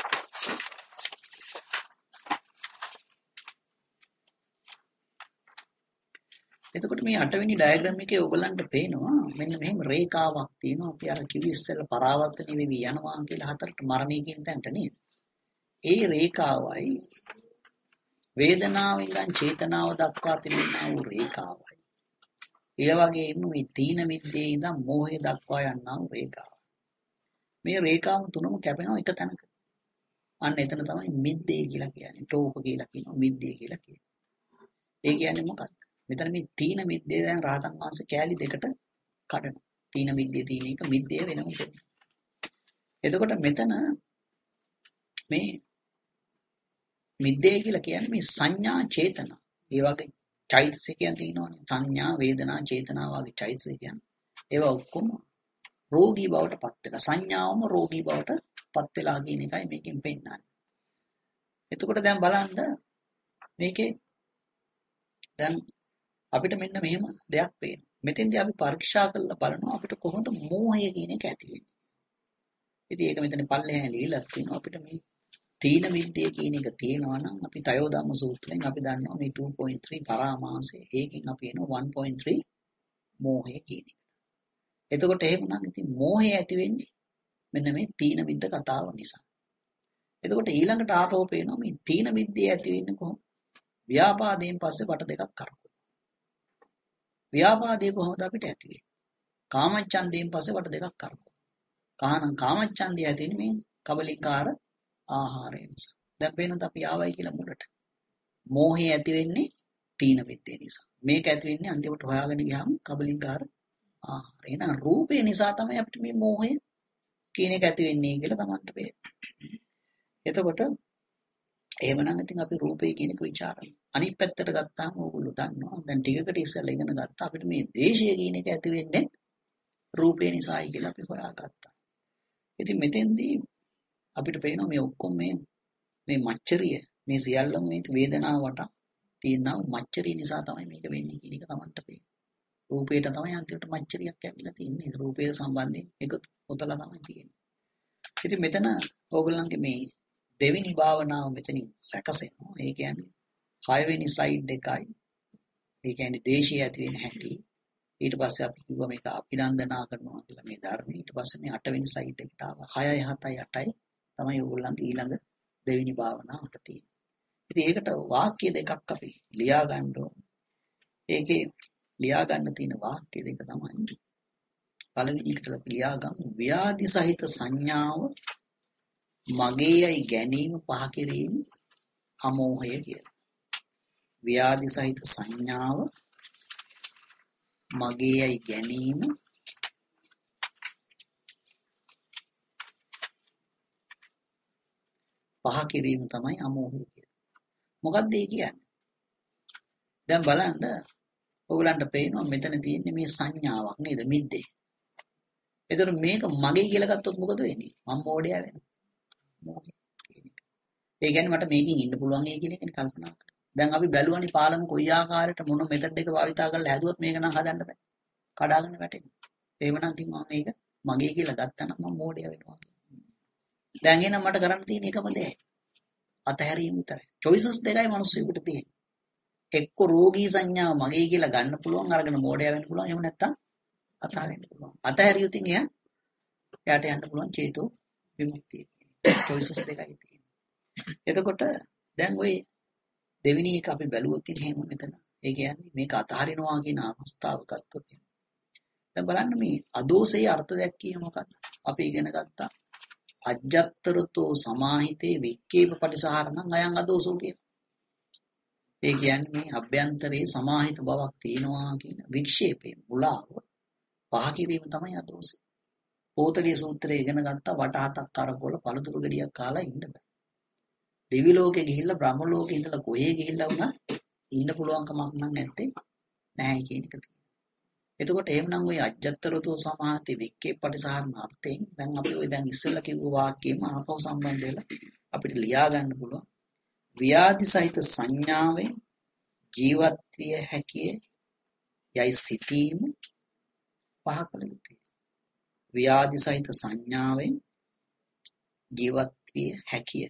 එතකොට මේ අට වෙනි ඩයග්‍රෑම් එකේ ඔයගලන්ට පේනවා මෙන්න මෙහෙම රේඛාවක් තියෙනවා. අපි අර කිව්ව ඉස්සෙල්ලා පරාවර්තන වෙවි යනවා කියලා හතරට මරණය කියන තැනට නේද? ඒ රේඛාවයි වේදනාවෙන් ගන්න චේතනාව දක්වා තිබෙනා වූ රේඛාවයි. ඒ වගේම මේ තීන මිද්දේ ඉඳන් මෝහය දක්වා යනා වූ රේඛාව. මේ රේඛාව තුනම කැපෙනවා එක තැනක. අන්න එතන තමයි මිද්දේ කියලා කියන්නේ. ටෝප කියලා කියනවා, මිද්දේ කියලා කියනවා. ඒ කියන්නේ මොකක්ද? මෙතන මේ තීන මිද්දේ දැන් රහතන් වහන්සේ කෑලි දෙකට කඩනවා. තීන මිද්දේ තියෙන එක මිද්දේ වෙනම දෙයක්. එතකොට මෙතන මේ මිද්දේ කියලා කියන්නේ මේ සංඥා චේතනා. ඒ වගේ චෛතසිකයන් තියෙනවානේ. සංඥා වේදනා චේතනා වගේ චෛතසිකයන්. ඒවා ඔක්කොම රෝගී බවට පත් වෙලා සංඥාවම රෝගී බවට පත් වෙලා කියන එකයි මේකෙන් පෙන්නන්නේ. එතකොට දැන් බලන්න මේකේ දැන් අපිට මෙන්න මෙහෙම දෙයක් පේනවා. මෙතෙන්දී අපි පරීක්ෂා කරලා බලනවා අපිට කොහොමද මෝහය කියන එක ඇති වෙන්නේ. ඉතින් ඒක මෙතන පල්ලෙහා ලියලා තියෙනවා අපිට මේ තීන මිද්දේ කියන එක තියෙනවා නම් අපි තයෝදම්ම සූත්‍රයෙන් අපි දන්නවා මේ two point three පරාමාසය. ඒකෙන් අපි එනවා one point three මෝහය කියන එක. එතකොට එහෙමනම් ඉතින් මෝහය ඇති වෙන්නේ මෙන්න මේ තීන මිද්ද කතාව නිසා. එතකොට ඊළඟට ආපහු පේනවා මේ තීන මිද්දේ ඇති වෙන්නේ කොහොමද? ව්‍යාපාදයෙන් පස්සේ වට දෙකක් කරකවනවා. ව්‍යාපාදේ කොහොමද අපිට ඇති වෙන්නේ? කාමච්ඡන්දයෙන් පස්සේ වට දෙකක් කරකවනවා. කාහනම් කාමච්ඡන්දය ඇති වෙන්නේ මේ කබලිකාර ආහාරය නිසා. දැන් පේනොත් අපි ආවයි කියලා මුලට. මෝහය ඇති වෙන්නේ තීන මිද්දේ නිසා. මේක ඇති වෙන්නේ අන්තිමට හොයාගෙන ගියාම කබලිකාර ආහාරය. එහෙනම් රූපේ නිසා තමයි අපිට මේ මෝහය කියන එක ඇති වෙන්නේ කියලා තමන්ට පේනවා. එතකොට එහෙමනම් ඉතින් අපි රූපේ කියන එක ਵਿਚාරමු. අනිත් පැත්තට ගත්තාම ඕගොල්ලෝ දන්නවා. දැන් ටිකකට ඉස්සෙල්ලා ඉගෙන ගත්තා අපිට මේ දේශය කියන එක ඇති වෙන්නේ රූපේ නිසායි කියලා අපි හොයාගත්තා. ඉතින් මෙතෙන්දී අපිට පේනවා මේ ඔක්කොම මේ මේ මච්චරිය මේ සියල්ලම මේ වේදනාව වට තියෙනා මච්චරිය නිසා තමයි මේක වෙන්නේ කියන එක තමන්ට පේනවා. රූපේට තමයි අන්තිමට මච්චරියක් ඇවිල්ලා තියෙන්නේ. රූපේ සම්බන්ධයෙන් එකතු පොතලා තමයි තියෙන්නේ. ඉතින් මෙතන ඕගොල්ලන්ගේ මේ දෙවෙනි භාවනාව මෙතනින් සැකසෙනවා. ඒ කියන්නේ හයවෙනි ස්ලයිඩ් එකයි. ඒ කියන්නේ දේශය ඇති වෙන හැටි. ඊට පස්සේ අපි කිව්වා මේක අභිනන්දනා කරනවා කියලා මේ ධර්මයේ. ඊට පස්සේ මේ අටවෙනි ස්ලයිඩ් එකට ආවා. හයයි හතයි අටයි තමයි ඕගොල්ලන්ගේ ඊළඟ දෙවෙනි භාවනාවට තියෙන්නේ. ඉතින් ඒකට වාක්‍ය දෙකක් අපි ලියා ගන්න ඕනේ. ඒකේ ලියා ගන්න තියෙන වාක්‍ය දෙක තමයි පළවෙනි එකට අපි ලියා ගමු ව්‍යාධි සහිත සංඥාව මගේයි ගැනීම පහ කිරීම අමෝහය කියලා. ව්‍යාධි සහිත සංඥාව මගේයි ගැනීම පහ කිරීම තමයි අමෝහය කියන්නේ. මොකක්ද ඒ කියන්නේ? දැන් බලන්න ඔයගලන්ට පේනවා මෙතන තියෙන්නේ මේ සංඥාවක් නේද මිද්දේ. ඒතර මේක මගේ කියලා ගත්තොත් මොකද වෙන්නේ? මම මෝඩයා වෙනවා. මෝහය කියන්නේ. ඒ කියන්නේ මට මේකෙන් ඉන්න පුළුවන් ඒ කියන එකනේ කල්පනා කරා. දැන් අපි බැලුවනේ පාලම කොයි ආකාරයට මොන මෙතඩ් එක භාවිතා කරලා හැදුවත් මේක නම් හදන්න බෑ. කඩාගෙන වැටෙනවා. එහෙමනම් ඉතින් මම මේක මගේ කියලා ගත්තා නම් මම මෝඩයා වෙනවා. දැන් එහෙනම් මට කරන්න තියෙන එකම දේ අතහැරීම විතරයි. choices දෙකයි මිනිස්සුන්ට තියෙන්නේ. එක්ක රෝගී සංඥාව මගේ කියලා ගන්න පුළුවන් අරගෙන මෝඩයා වෙන්න පුළුවන්. එහෙම නැත්නම් අතහරින්න පුළුවන්. අතහැරියොත් ඉතින් එයා එයාට යන්න පුළුවන් චේතෝ විමුක්තිය. choices දෙකයි තියෙන්නේ. එතකොට දැන් ওই දෙවෙනි එක අපි බැලුවොත් ඉතින් එහෙම මෙතන. ඒ කියන්නේ මේක අතහරිනවා කියන අවස්ථාව ගත්තොත් දැන් බලන්න මේ අදෝසේ අර්ථ දැක්කීම මොකක්ද? අපි ඉගෙන ගත්තා අජ්ජත්තරතෝ සමාහිතේ වික්කේප පටිසහරණං අයං අදෝසෝ කියන. ඒ කියන්නේ මේ අභ්‍යන්තරයේ සමාහිත බවක් තියෙනවා කියන වික්ෂේපේ මුලාව පහ කිරීම තමයි අදෝසේ. පොතලිය සූත්‍රයේ ඉගෙන ගත්තා වට හතක් කරකවල පළතුරු ගෙඩියක් කාලා ඉන්න බෑ. දෙවි ලෝකේ ගිහිල්ලා බ්‍රහ්ම ලෝකේ ඉඳලා කොහේ ගිහිල්ලා වුණා ඉන්න පුළුවන් කමක් නම් නැත්තේ නැහැ කියන එක තියෙනවා. එතකොට එහෙමනම් ওই අජ්ජත්තරතෝ සමාහිතේ වික්කේ පටිසහරණ අර්ථයෙන් දැන් අපි ওই දැන් ඉස්සෙල්ලා කිව්ව වාක්‍යෙම ආපහු සම්බන්ධ වෙලා අපිට ලියා ගන්න පුළුවන්. ව්‍යාධි සහිත සංඥාවෙන් ජීවත් විය හැකිය යයි සිතීම පහ කළ යුතුය. ව්‍යාධි සහිත සංඥාවෙන් ජීවත් විය හැකිය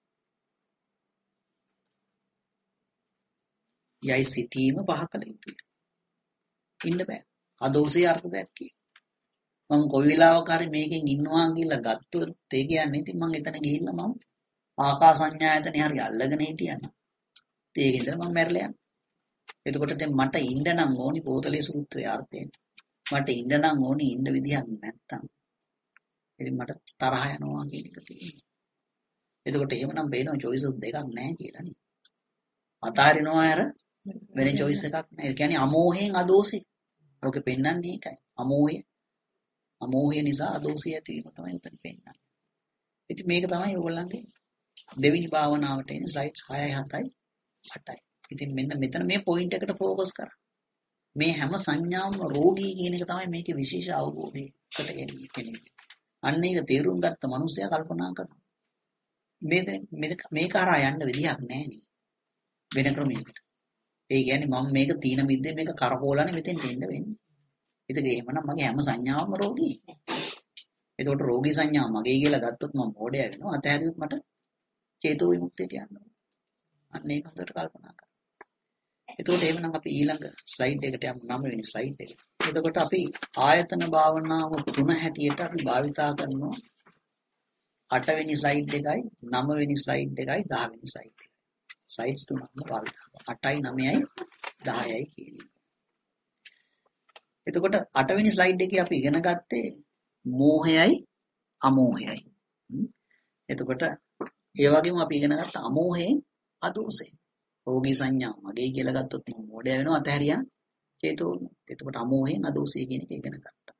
යයි සිතීම පහ කළ යුතුය. ඉන්න බෑ. අදෝසේ අර්ථ දැක්කේ. මම කොයි වෙලාවක හරි මේකෙන් ඉන්නවා කියලා ගත්තොත් ඒ කියන්නේ ඉතින් මම එතන ගිහිල්ලා මම ආකාස සංඥායතනේ හරි අල්ලගෙන හිටියනම් ඒක ඉඳලා මම මැරලා යනවා. එතකොට දැන් මට ඉන්න නම් ඕනි පොතලේ සූත්‍රයේ අර්ථයෙන්. මට ඉන්න නම් ඕනි ඉන්න විදිහක් නැත්තම්. ඉතින් මට තරහ යනවා කියන එක තියෙනවා. එතකොට එහෙමනම් බේනවා choices දෙකක් නැහැ කියලා නේ. අතාරිනවා අර වෙන choice එකක් නැහැ. ඒ කියන්නේ අමෝහයෙන් අදෝසේ. ඕකේ පෙන්වන්නේ ඒකයි. අමෝහය. අමෝහය නිසා අදෝෂය ඇතිවීම තමයි උතන පෙන්වන්නේ. ඉතින් මේක තමයි ඔයගොල්ලන්ගේ දෙවෙනි භාවනාවට එන ස්ලයිඩ්ස් හයයි හතයි අටයි. ඉතින් මෙන්න මෙතන මේ පොයින්ට් එකට ફોකස් කරා. මේ හැම සංඥාවම රෝගී කියන එක තමයි මේකේ විශේෂ අවබෝධයකට එන්නේ කෙනෙක්. අන්න ඒක තේරුම් ගත්ත මනුස්සයා කල්පනා කරනවා. මේ මේක හරහා යන්න විදිහක් නැහැ නේ. වෙන ක්‍රමයකට. ඒ කියන්නේ මම මේක තීන මිද්දේ මේක කරකෝලන්නේ මෙතෙන් එන්න වෙන්නේ. ඉතින් එහෙමනම් මගේ හැම සංඥාවම රෝගී. එතකොට රෝගී සංඥා මගේ කියලා ගත්තොත් මම මොඩයා වෙනවා. අතහැරියොත් මට චේතෝ විමුක්තියට යන්න ඕන. අන්න ඒක හොඳට කල්පනා කරන්න. එතකොට එහෙනම් අපි ඊළඟ ස්ලයිඩ් එකට යමු නව වෙනි ස්ලයිඩ් එක. එතකොට අපි ආයතන භාවනාව තුන හැටියට අපි භාවිතා කරනවා අට වෙනි ස්ලයිඩ් එකයි නව වෙනි ස්ලයිඩ් එකයි දහ වෙනි ස්ලයිඩ් එකයි. ස්ලයිඩ්ස් තුනක්ම භාවිතා කරනවා. අටයි නවයයි දහයයි කියන එක. එතකොට අට වෙනි ස්ලයිඩ් එකේ අපි ඉගෙන ගත්තේ මෝහයයි අමෝහයයි. එතකොට ඒ වගේම අපි ඉගෙන ගත්ත අමෝහයෙන් අදෝසයෙන්. රෝගී සංඥා මගේ කියලා ගත්තොත් මම මොඩයා වෙනවා අතහැරියා චේතෝ. එතකොට අමෝහයෙන් අදෝසය කියන එක ඉගෙන ගත්තා.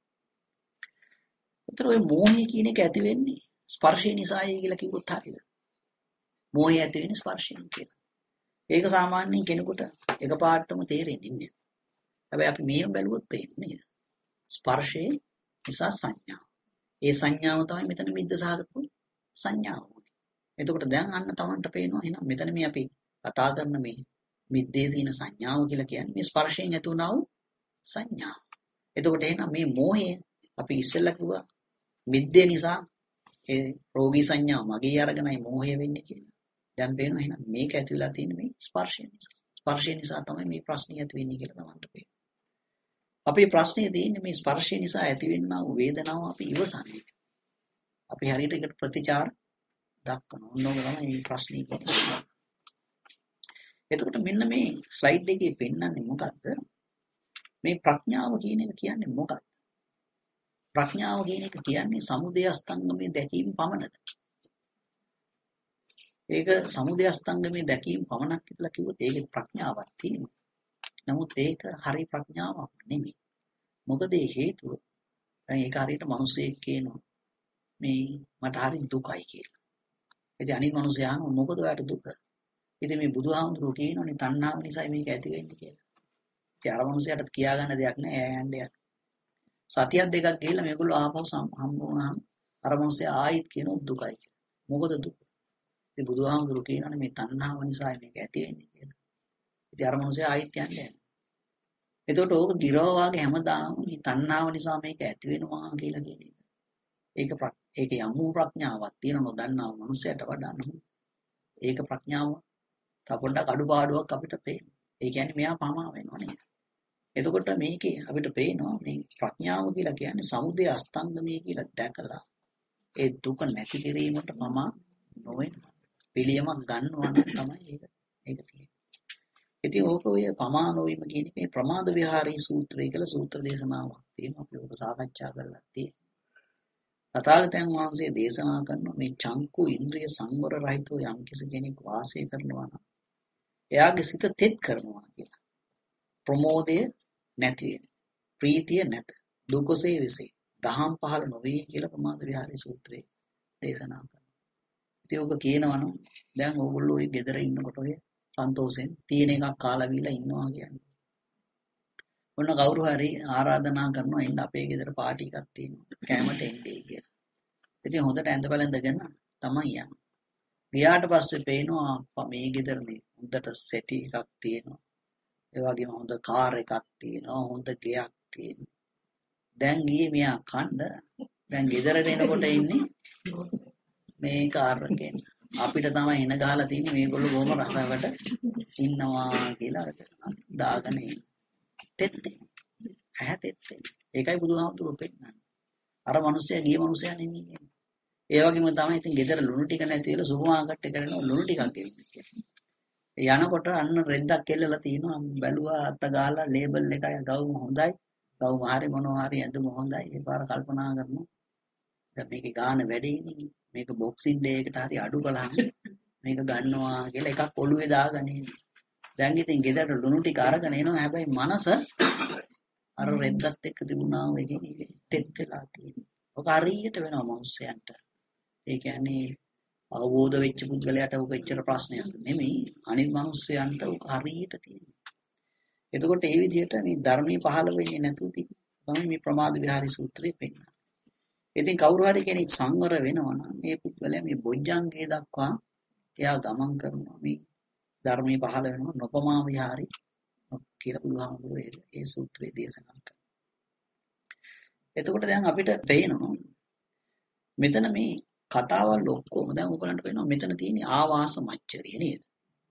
ඒතර ඔය මෝහය කියන එක ඇති වෙන්නේ ස්පර්ශය නිසායි කියලා කිව්වොත් හරියද? මෝහය ඇති වෙන්නේ ස්පර්ශයෙන් කියලා. ඒක සාමාන්‍යයෙන් කෙනෙකුට එකපාරටම තේරෙන්නේ නැහැ. හැබැයි අපි මෙහෙම බැලුවොත් පේන්නේ නේද? ස්පර්ශය නිසා සංඥාව. ඒ සංඥාව තමයි මෙතන මිද්ද සහගත සංඥාව. එතකොට දැන් අන්න තමන්ට පේනවා එහෙනම් මෙතන මේ අපි කතා කරන මේ මිද්දේ තියෙන සංඥාව කියලා කියන්නේ මේ ස්පර්ශයෙන් ඇති වුණා වූ සංඥාව. එතකොට එහෙනම් මේ මෝහය අපි ඉස්සෙල්ලා කිව්වා මිද්දේ නිසා ඒ රෝගී සංඥාව මගේ අරගෙනයි මෝහය වෙන්නේ කියලා. දැන් පේනවා එහෙනම් මේක ඇති වෙලා තියෙන්නේ මේ ස්පර්ශය නිසා. ස්පර්ශය නිසා තමයි මේ ප්‍රශ්නේ ඇති වෙන්නේ කියලා තමන්ට පේනවා. අපේ ප්‍රශ්නේ තියෙන්නේ මේ ස්පර්ශය නිසා ඇතිවෙනා වූ වේදනාව අපි ඉවසන්නේ. අපි හරියට ඒකට ප්‍රතිචාර දක්වනවා. ඕනෝම තමයි මේ ප්‍රශ්නේ කියන්නේ. එතකොට මෙන්න මේ ස්ලයිඩ් එකේ පෙන්නන්නේ මොකද්ද? මේ ප්‍රඥාව කියන එක කියන්නේ මොකක්ද? ප්‍රඥාව කියන එක කියන්නේ සමුදය අස්තංගමේ දැකීම පමණද? ඒක සමුදය අස්තංගමේ දැකීම පමණක් කියලා කිව්වොත් ඒකේ ප්‍රඥාවක් තියෙනවා. නමුත් ඒක හරි ප්‍රඥාවක් නෙමෙයි. මොකද ඒ හේතුව දැන් ඒක හරියට මිනිස්සෙක් කියනවා මේ මට හරි දුකයි කියලා. ඉතින් අනිත් මිනිස්සයා අහනවා මොකද ඔයාට දුක? ඉතින් මේ බුදුහාමුදුරුවෝ කියනෝනේ තණ්හාව නිසා මේක ඇති වෙන්නේ කියලා. ඉතින් අර මිනිස්සයාට කියා ගන්න දෙයක් නැහැ ඈ යන්න යන්න. සතියක් දෙකක් ගිහිල්ලා මේගොල්ලෝ ආපහු හම්බ වුණාම අර මිනිස්සයා ආයිත් කියනවා දුකයි කියලා. මොකද දුක? ඉතින් බුදුහාමුදුරුවෝ කියනෝනේ මේ තණ්හාව නිසා මේක ඇති වෙන්නේ කියලා. ඉතින් අර මිනිස්සයා ආයිත් යන්නේ නැහැ. එතකොට ඕක ගිරව වාගේ හැමදාම මේ තණ්හාව නිසා මේක ඇති වෙනවා කියලා කියන එක. ඒක ඒක යමු ප්‍රඥාවක් තියෙන නොදන්නා මනුස්සයට වඩා නෝ. ඒක ප්‍රඥාව තව පොඩ්ඩක් අඩුපාඩුවක් අපිට පේනවා. ඒ කියන්නේ මෙයා පමා වෙනවා නේද? එතකොට මේකේ අපිට පේනවා මේ ප්‍රඥාව කියලා කියන්නේ සමුදය අස්තංගමයේ කියලා දැකලා ඒ දුක නැති කිරීමට පමා නොවෙනවා. පිළියමක් ගන්නවා නම් තමයි ඒක ඒක තියෙන්නේ. ඉතින් ඕක ඔය පමා නොවීම කියන එකේ ප්‍රමාද විහාරී සූත්‍රය කියලා සූත්‍ර දේශනාවක් තියෙනවා. අපි ඔක සාකච්ඡා කරලා තියෙනවා. තථාගතයන් වහන්සේ දේශනා කරන මේ චංකු ඉන්ද්‍රිය සංවර රහිතව යම් කෙනෙක් වාසය කරනවා නම් එයාගේ සිත තෙත් කරනවා කියලා. ප්‍රමෝදය නැති වෙන. ප්‍රීතිය නැත. දුකසේ විසේ. දහම් පහළ නොවේ කියලා ප්‍රමාද විහාරී සූත්‍රයේ දේශනා කරනවා. ඉතින් ඔබ කියනවා නම් දැන් ඕගොල්ලෝ ඔය ගෙදර ඉන්නකොට ඔය සන්තෝෂෙන් තියෙන එකක් කාලා බීලා ඉන්නවා කියන්නේ. ඔන්න කවුරු හරි ආරාධනා කරනවා එන්න අපේ ගෙදර පාටි එකක් තියෙනවා. කැමට එන්නේ කියලා. ඉතින් හොඳට ඇඳ බලඳගෙන තමයි යන්නේ. ගියාට පස්සේ පේනවා මේ ගෙදරනේ හොඳට සෙටි එකක් තියෙනවා. ඒ වගේම හොඳ කාර් එකක් තියෙනවා. හොඳ ගෙයක් තියෙනවා. දැන් ගියේ මෙයා කණ්ඩ දැන් ගෙදරට එනකොට ඉන්නේ මේ කාර් එකෙන්. අපිට තමයි එන ගහලා තියෙන්නේ මේගොල්ලෝ බොහොම රසවට ඉන්නවා කියලා දාගෙන ඉන්නේ. තෙත්තේ. ඇහැ තෙත්තේ. ඒකයි බුදුහාමුදුරුවෝ පෙන්නන්නේ. අර මිනිස්සයා ගිය මිනිස්සයා නෙමෙයි. ඒ වගේම තමයි ඉතින් ගෙදර ලුණු ටික නැති වෙලා සුපර් මාකට් එකට යනවා ලුණු ටිකක් ගෙනින්න කියලා. යනකොට අන්න රෙද්දක් එල්ලලා තිනවා බැලුවා අත ගාලා ලේබල් එකයි ගවුම හොඳයි. ගවුම හරි මොනවා හරි ඇඳුම හොඳයි. ඒ පාර කල්පනා කරනවා. දැන් මේකේ ගාන වැඩිනේ. මේක බොක්සින් ඩේ එකට හරි අඩු කළාම මේක ගන්නවා කියලා එකක් ඔළුවේ දාගෙන ඉන්නේ. දැන් ඉතින් ගෙදරට ලුණු ටික අරගෙන එනවා. හැබැයි මනස අර රෙද්දත් එක්ක තිබුණා වගේ නෙවෙයි තෙත් වෙලා තියෙන්නේ. ඔක හරියට වෙනවා මනුස්සයන්ට. ඒ කියන්නේ අවබෝධ වෙච්ච පුද්ගලයාට ඔක එච්චර ප්‍රශ්නයක් නෙමෙයි. අනිත් මනුස්සයන්ට ඔක හරියට තියෙනවා. එතකොට මේ විදිහට මේ ධර්මයේ පහළ වෙන්නේ නැතුව තමයි මේ ප්‍රමාද විහාරී සූත්‍රය පෙන්නන්නේ. ඉතින් කවුරු හරි කෙනෙක් සංවර වෙනවා නම් මේ පුද්ගලයා මේ බොජ්ජංගය දක්වා එයා ගමන් කරනවා. මේ ධර්මයේ පහළ වෙනවා නොපමා විහාරී කියලා බුදුහාමුදුරුවෝ ඒ සූත්‍රයේ දේශනා කරනවා. එතකොට දැන් අපිට පේනවා මෙතන මේ කතාවල් ඔක්කොම දැන් ඔයගලන්ට පේනවා මෙතන තියෙන ආවාස මච්චරිය නේද?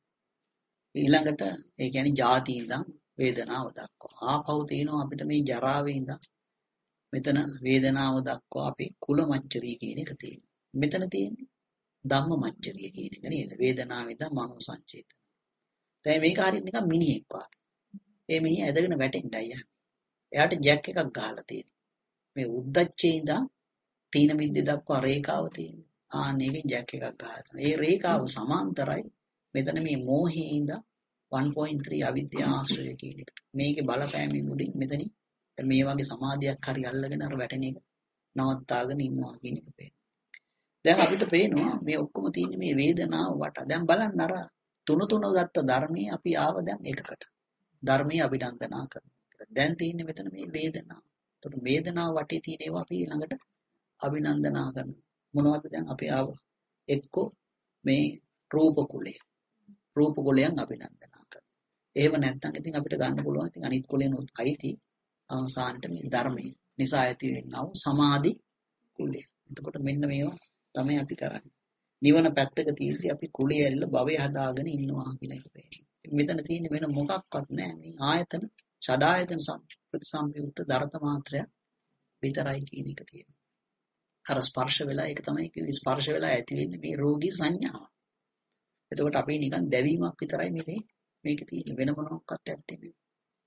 ඊළඟට ඒ කියන්නේ ජාති ඉඳන් වේදනාව දක්වා. ආපහු තියෙනවා අපිට මේ ජරාවේ ඉඳන් මෙතන වේදනාව දක්වා අපේ කුල මච්චරිය කියන එක තියෙනවා. මෙතන තියෙන්නේ ධම්ම මච්චරිය කියන එක නේද? වේදනාව ඉඳන් මනෝ සංචේතන. දැන් මේක හරියට නිකන් මිනිහෙක් වගේ. ඒ මිනිහ ඇදගෙන වැටෙන්නයි යන්නේ. එයාට ජැක් එකක් ගහලා තියෙනවා. මේ උද්දච්චේ ඉඳන් තීන මිද්ද දක්වා රේඛාව තියෙනවා. ආන්න ඒකෙන් ජැක් එකක් ගහලා. ඒ රේඛාව සමාන්තරයි මෙතන මේ මෝහයේ ඉඳන් one point three අවිද්‍යා ආශ්‍රය කියන එක. මේකේ බලපෑමෙන් උඩින් මෙතනින් මේ වගේ සමාධියක් හරි අල්ලගෙන අර වැටෙන එක නවත්තාගෙන ඉන්නවා කියන එක පේනවා. දැන් අපිට පේනවා මේ ඔක්කොම තියෙන්නේ මේ වේදනාව වට. දැන් බලන්න අර තුන තුන ගත්ත ධර්මයේ අපි ආව දැන් එකකට. ධර්මයේ අභිනන්දනා කරනවා. දැන් තියෙන්නේ මෙතන මේ වේදනාව. එතකොට වේදනාව වටේ තියෙන ඒවා අපි ළඟට අභිනන්දනා කරනවා. මොනවද දැන් අපි ආව? එක්කෝ මේ රූප කුලය. රූප කුලයන් අභිනන්දනා කරනවා. එහෙම නැත්නම් ඉතින් අපිට ගන්න පුළුවන් ඉතින් අනිත් කුලෙනොත් අයිති අවසානට මේ ධර්මයේ නිසා ඇති වෙනා වූ සමාධි කුලය. එතකොට මෙන්න මේවා තමයි අපි කරන්නේ. නිවන පැත්තක තියෙද්දි අපි කුලය ඇල්ල භවය හදාගෙන ඉන්නවා කියලා එක පේනවා. මෙතන තියෙන්නේ වෙන මොකක්වත් නැහැ. මේ ආයතන ෂඩායතන ප්‍රතිසම්පයුක්ත දරත මාත්‍රයක් විතරයි කියන එක තියෙනවා. අර ස්පර්ශ වෙලා ඒක තමයි කිව්වේ ස්පර්ශ වෙලා ඇති වෙන්නේ මේ රෝගී සංඥාව. එතකොට අපි නිකන් දැවීමක් විතරයි මේ මේක තියෙන්නේ වෙන මොනක්වත් ඇත්තේ නැහැ.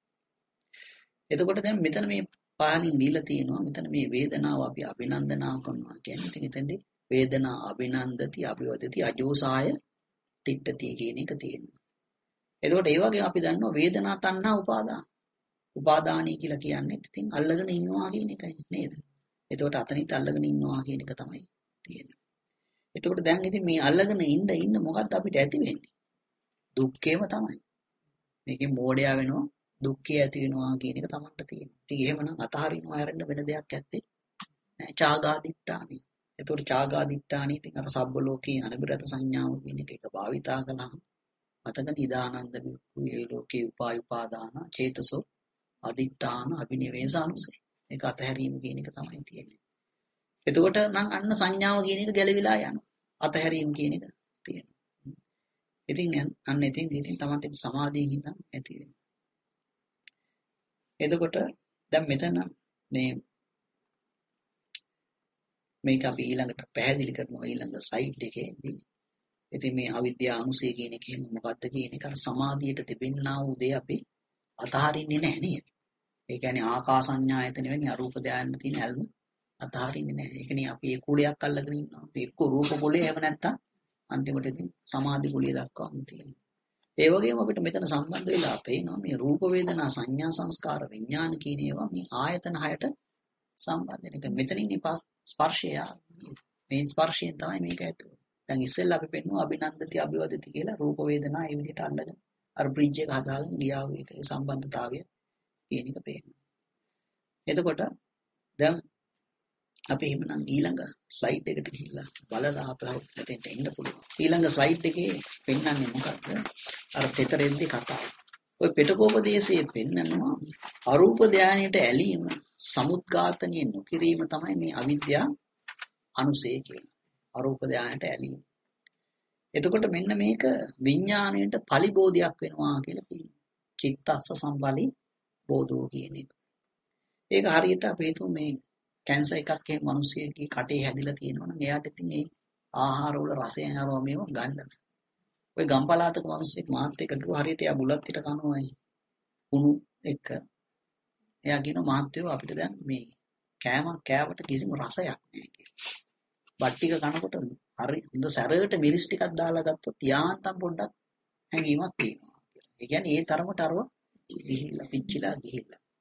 එතකොට දැන් මෙතන මේ පහලින් දීලා තියෙනවා මෙතන මේ වේදනාව අපි අභිනන්දනා කරනවා කියන්නේ ඉතින් එතෙන්දී වේදනා අභිනන්දති අභිවදති අජෝසාය තිට්ඨති කියන එක තියෙනවා. එතකොට ඒ වගේ අපි දන්නවා වේදනා තණ්හා උපාදාන. උපාදානයි කියලා කියන්නේ ඉතින් අල්ලගෙන ඉන්නවා කියන එකයි නේද? එතකොට අතනින් අල්ලගෙන ඉන්නවා කියන එක තමයි තියෙන්නේ. එතකොට දැන් ඉතින් මේ අල්ලගෙන ඉන්න ඉන්න මොකද්ද අපිට ඇති වෙන්නේ? දුක්ඛේම තමයි. මේකේ මෝඩයා වෙනවා දුක්ඛය ඇති වෙනවා කියන එක තමන්ට තියෙනවා. ඉතින් එහෙමනම් අතහරිනවා හැරෙන්න වෙන දෙයක් ඇත්තේ නෑ. චාගාදිට්ඨානි. එතකොට චාගාදිට්ඨානි ඉතින් අර සබ්බ ලෝකේ අනිබ්‍රත සංඥාව කියන එක එක භාවිතා කළාම මතක නිදානන්ද මේ ලෝකේ උපාය උපාදාන චේතසෝ අදිට්ඨාන අභිනිවේසානුසය. ඒක අතහැරීම කියන එක තමයි තියෙන්නේ. එතකොට නම් අන්න සංඥාව කියන එක ගැලවිලා යනවා. අතහැරීම කියන එක තියෙනවා. ඉතින් අන්න ඉතින් ඉතින් තමයි සමාධියෙන් හිතන් ඇති වෙන්නේ. එතකොට දැන් මෙතන මේ මේක අපි ඊළඟට පැහැදිලි කරනවා ඊළඟ ස්ලයිඩ් එකේදී. ඉතින් මේ අවිද්‍යා අනුසය කියන එක මොකක්ද කියන එක සමාධියට තිබෙනා වූ දේ අපි අතහරින්නේ නැහැ නේද? ඒ කියන්නේ ආකාසඤ්ඤායතන වෙනි අරූප ධානය තියෙන ඇල්ම අතහරින්නේ නැහැ. ඒකනේ අපි ඒ කුලයක් අල්ලගෙන ඉන්නවා. එක්ක රූප කුලේ එහෙම නැත්තම් අන්තිමට ඉතින් සමාධි කුලිය දක්වාම තියෙනවා. ඒ වගේම අපිට මෙතන සම්බන්ධ වෙලා පේනවා මේ රූප වේදනා සංඥා සංස්කාර විඥාන කියන ඒවා මේ ආයතන හයට සම්බන්ධ වෙන එක. මෙතනින් ඉපා ස්පර්ශය මේ ස්පර්ශයෙන් තමයි මේක ඇති වෙන්නේ. දැන් ඉස්සෙල්ලා අපි පෙන්නුවා අභිනන්දති අභිවදති කියලා රූප වේදනා ඒ විදිහට අල්ලගෙන අර බ්‍රිජ් එක හදාගෙන ගියා වූ එක ඒ සම්බන්ධතාවය කියන එක පේනවා. එතකොට දැන් අපි එහෙමනම් ඊළඟ ස්ලයිඩ් එකට ගිහිල්ලා බලලා අපහු මෙතෙන්ට එන්න පුළුවන්. ඊළඟ ස්ලයිඩ් එකේ පෙන්නන්නේ මොකක්ද? අර තෙතරෙද්දි කතාව. ඔය පිටකෝපදේශයේ පෙන්නනවා අරූප ධානයට ඇලීම සමුද්ඝාතනිය නොකිරීම තමයි මේ අවිද්‍යා අනුසය කියන්නේ. අරූප ධානයට ඇලීම. එතකොට මෙන්න මේක විඥාණයට පලිබෝධයක් වෙනවා කියලා කියනවා. චිත්තස්ස සම්පලි බෝධෝ කියන එක. ඒක හරියට අපි හිතමු මේ කැන්සර් එකක් එහෙම මිනිස්සෙක්ගේ කටේ හැදිලා තියෙනවා නම් එයාට ඉතින් ඒ ආහාරවල රසය යනවා මේව ගන්න. ඔය ගම්පලාතක මිනිස්සෙක් මාත් එක්ක කිව්වා හරියට එයා බුලත් පිට කනවායි. උණු එක. එයා කියන මහත්තයෝ අපිට දැන් මේ කෑමක් කෑවට කිසිම රසයක් නැහැ කියලා. බත් ටික කනකොට හරි හොඳ සැරයට මිරිස් ටිකක් දාලා ගත්තොත් යාන්තම් පොඩ්ඩක් හැඟීමක් තියෙනවා කියලා. ඒ කියන්නේ ඒ තරමට අරව ගිහිල්ලා පිච්චිලා ගිහිල්ලා.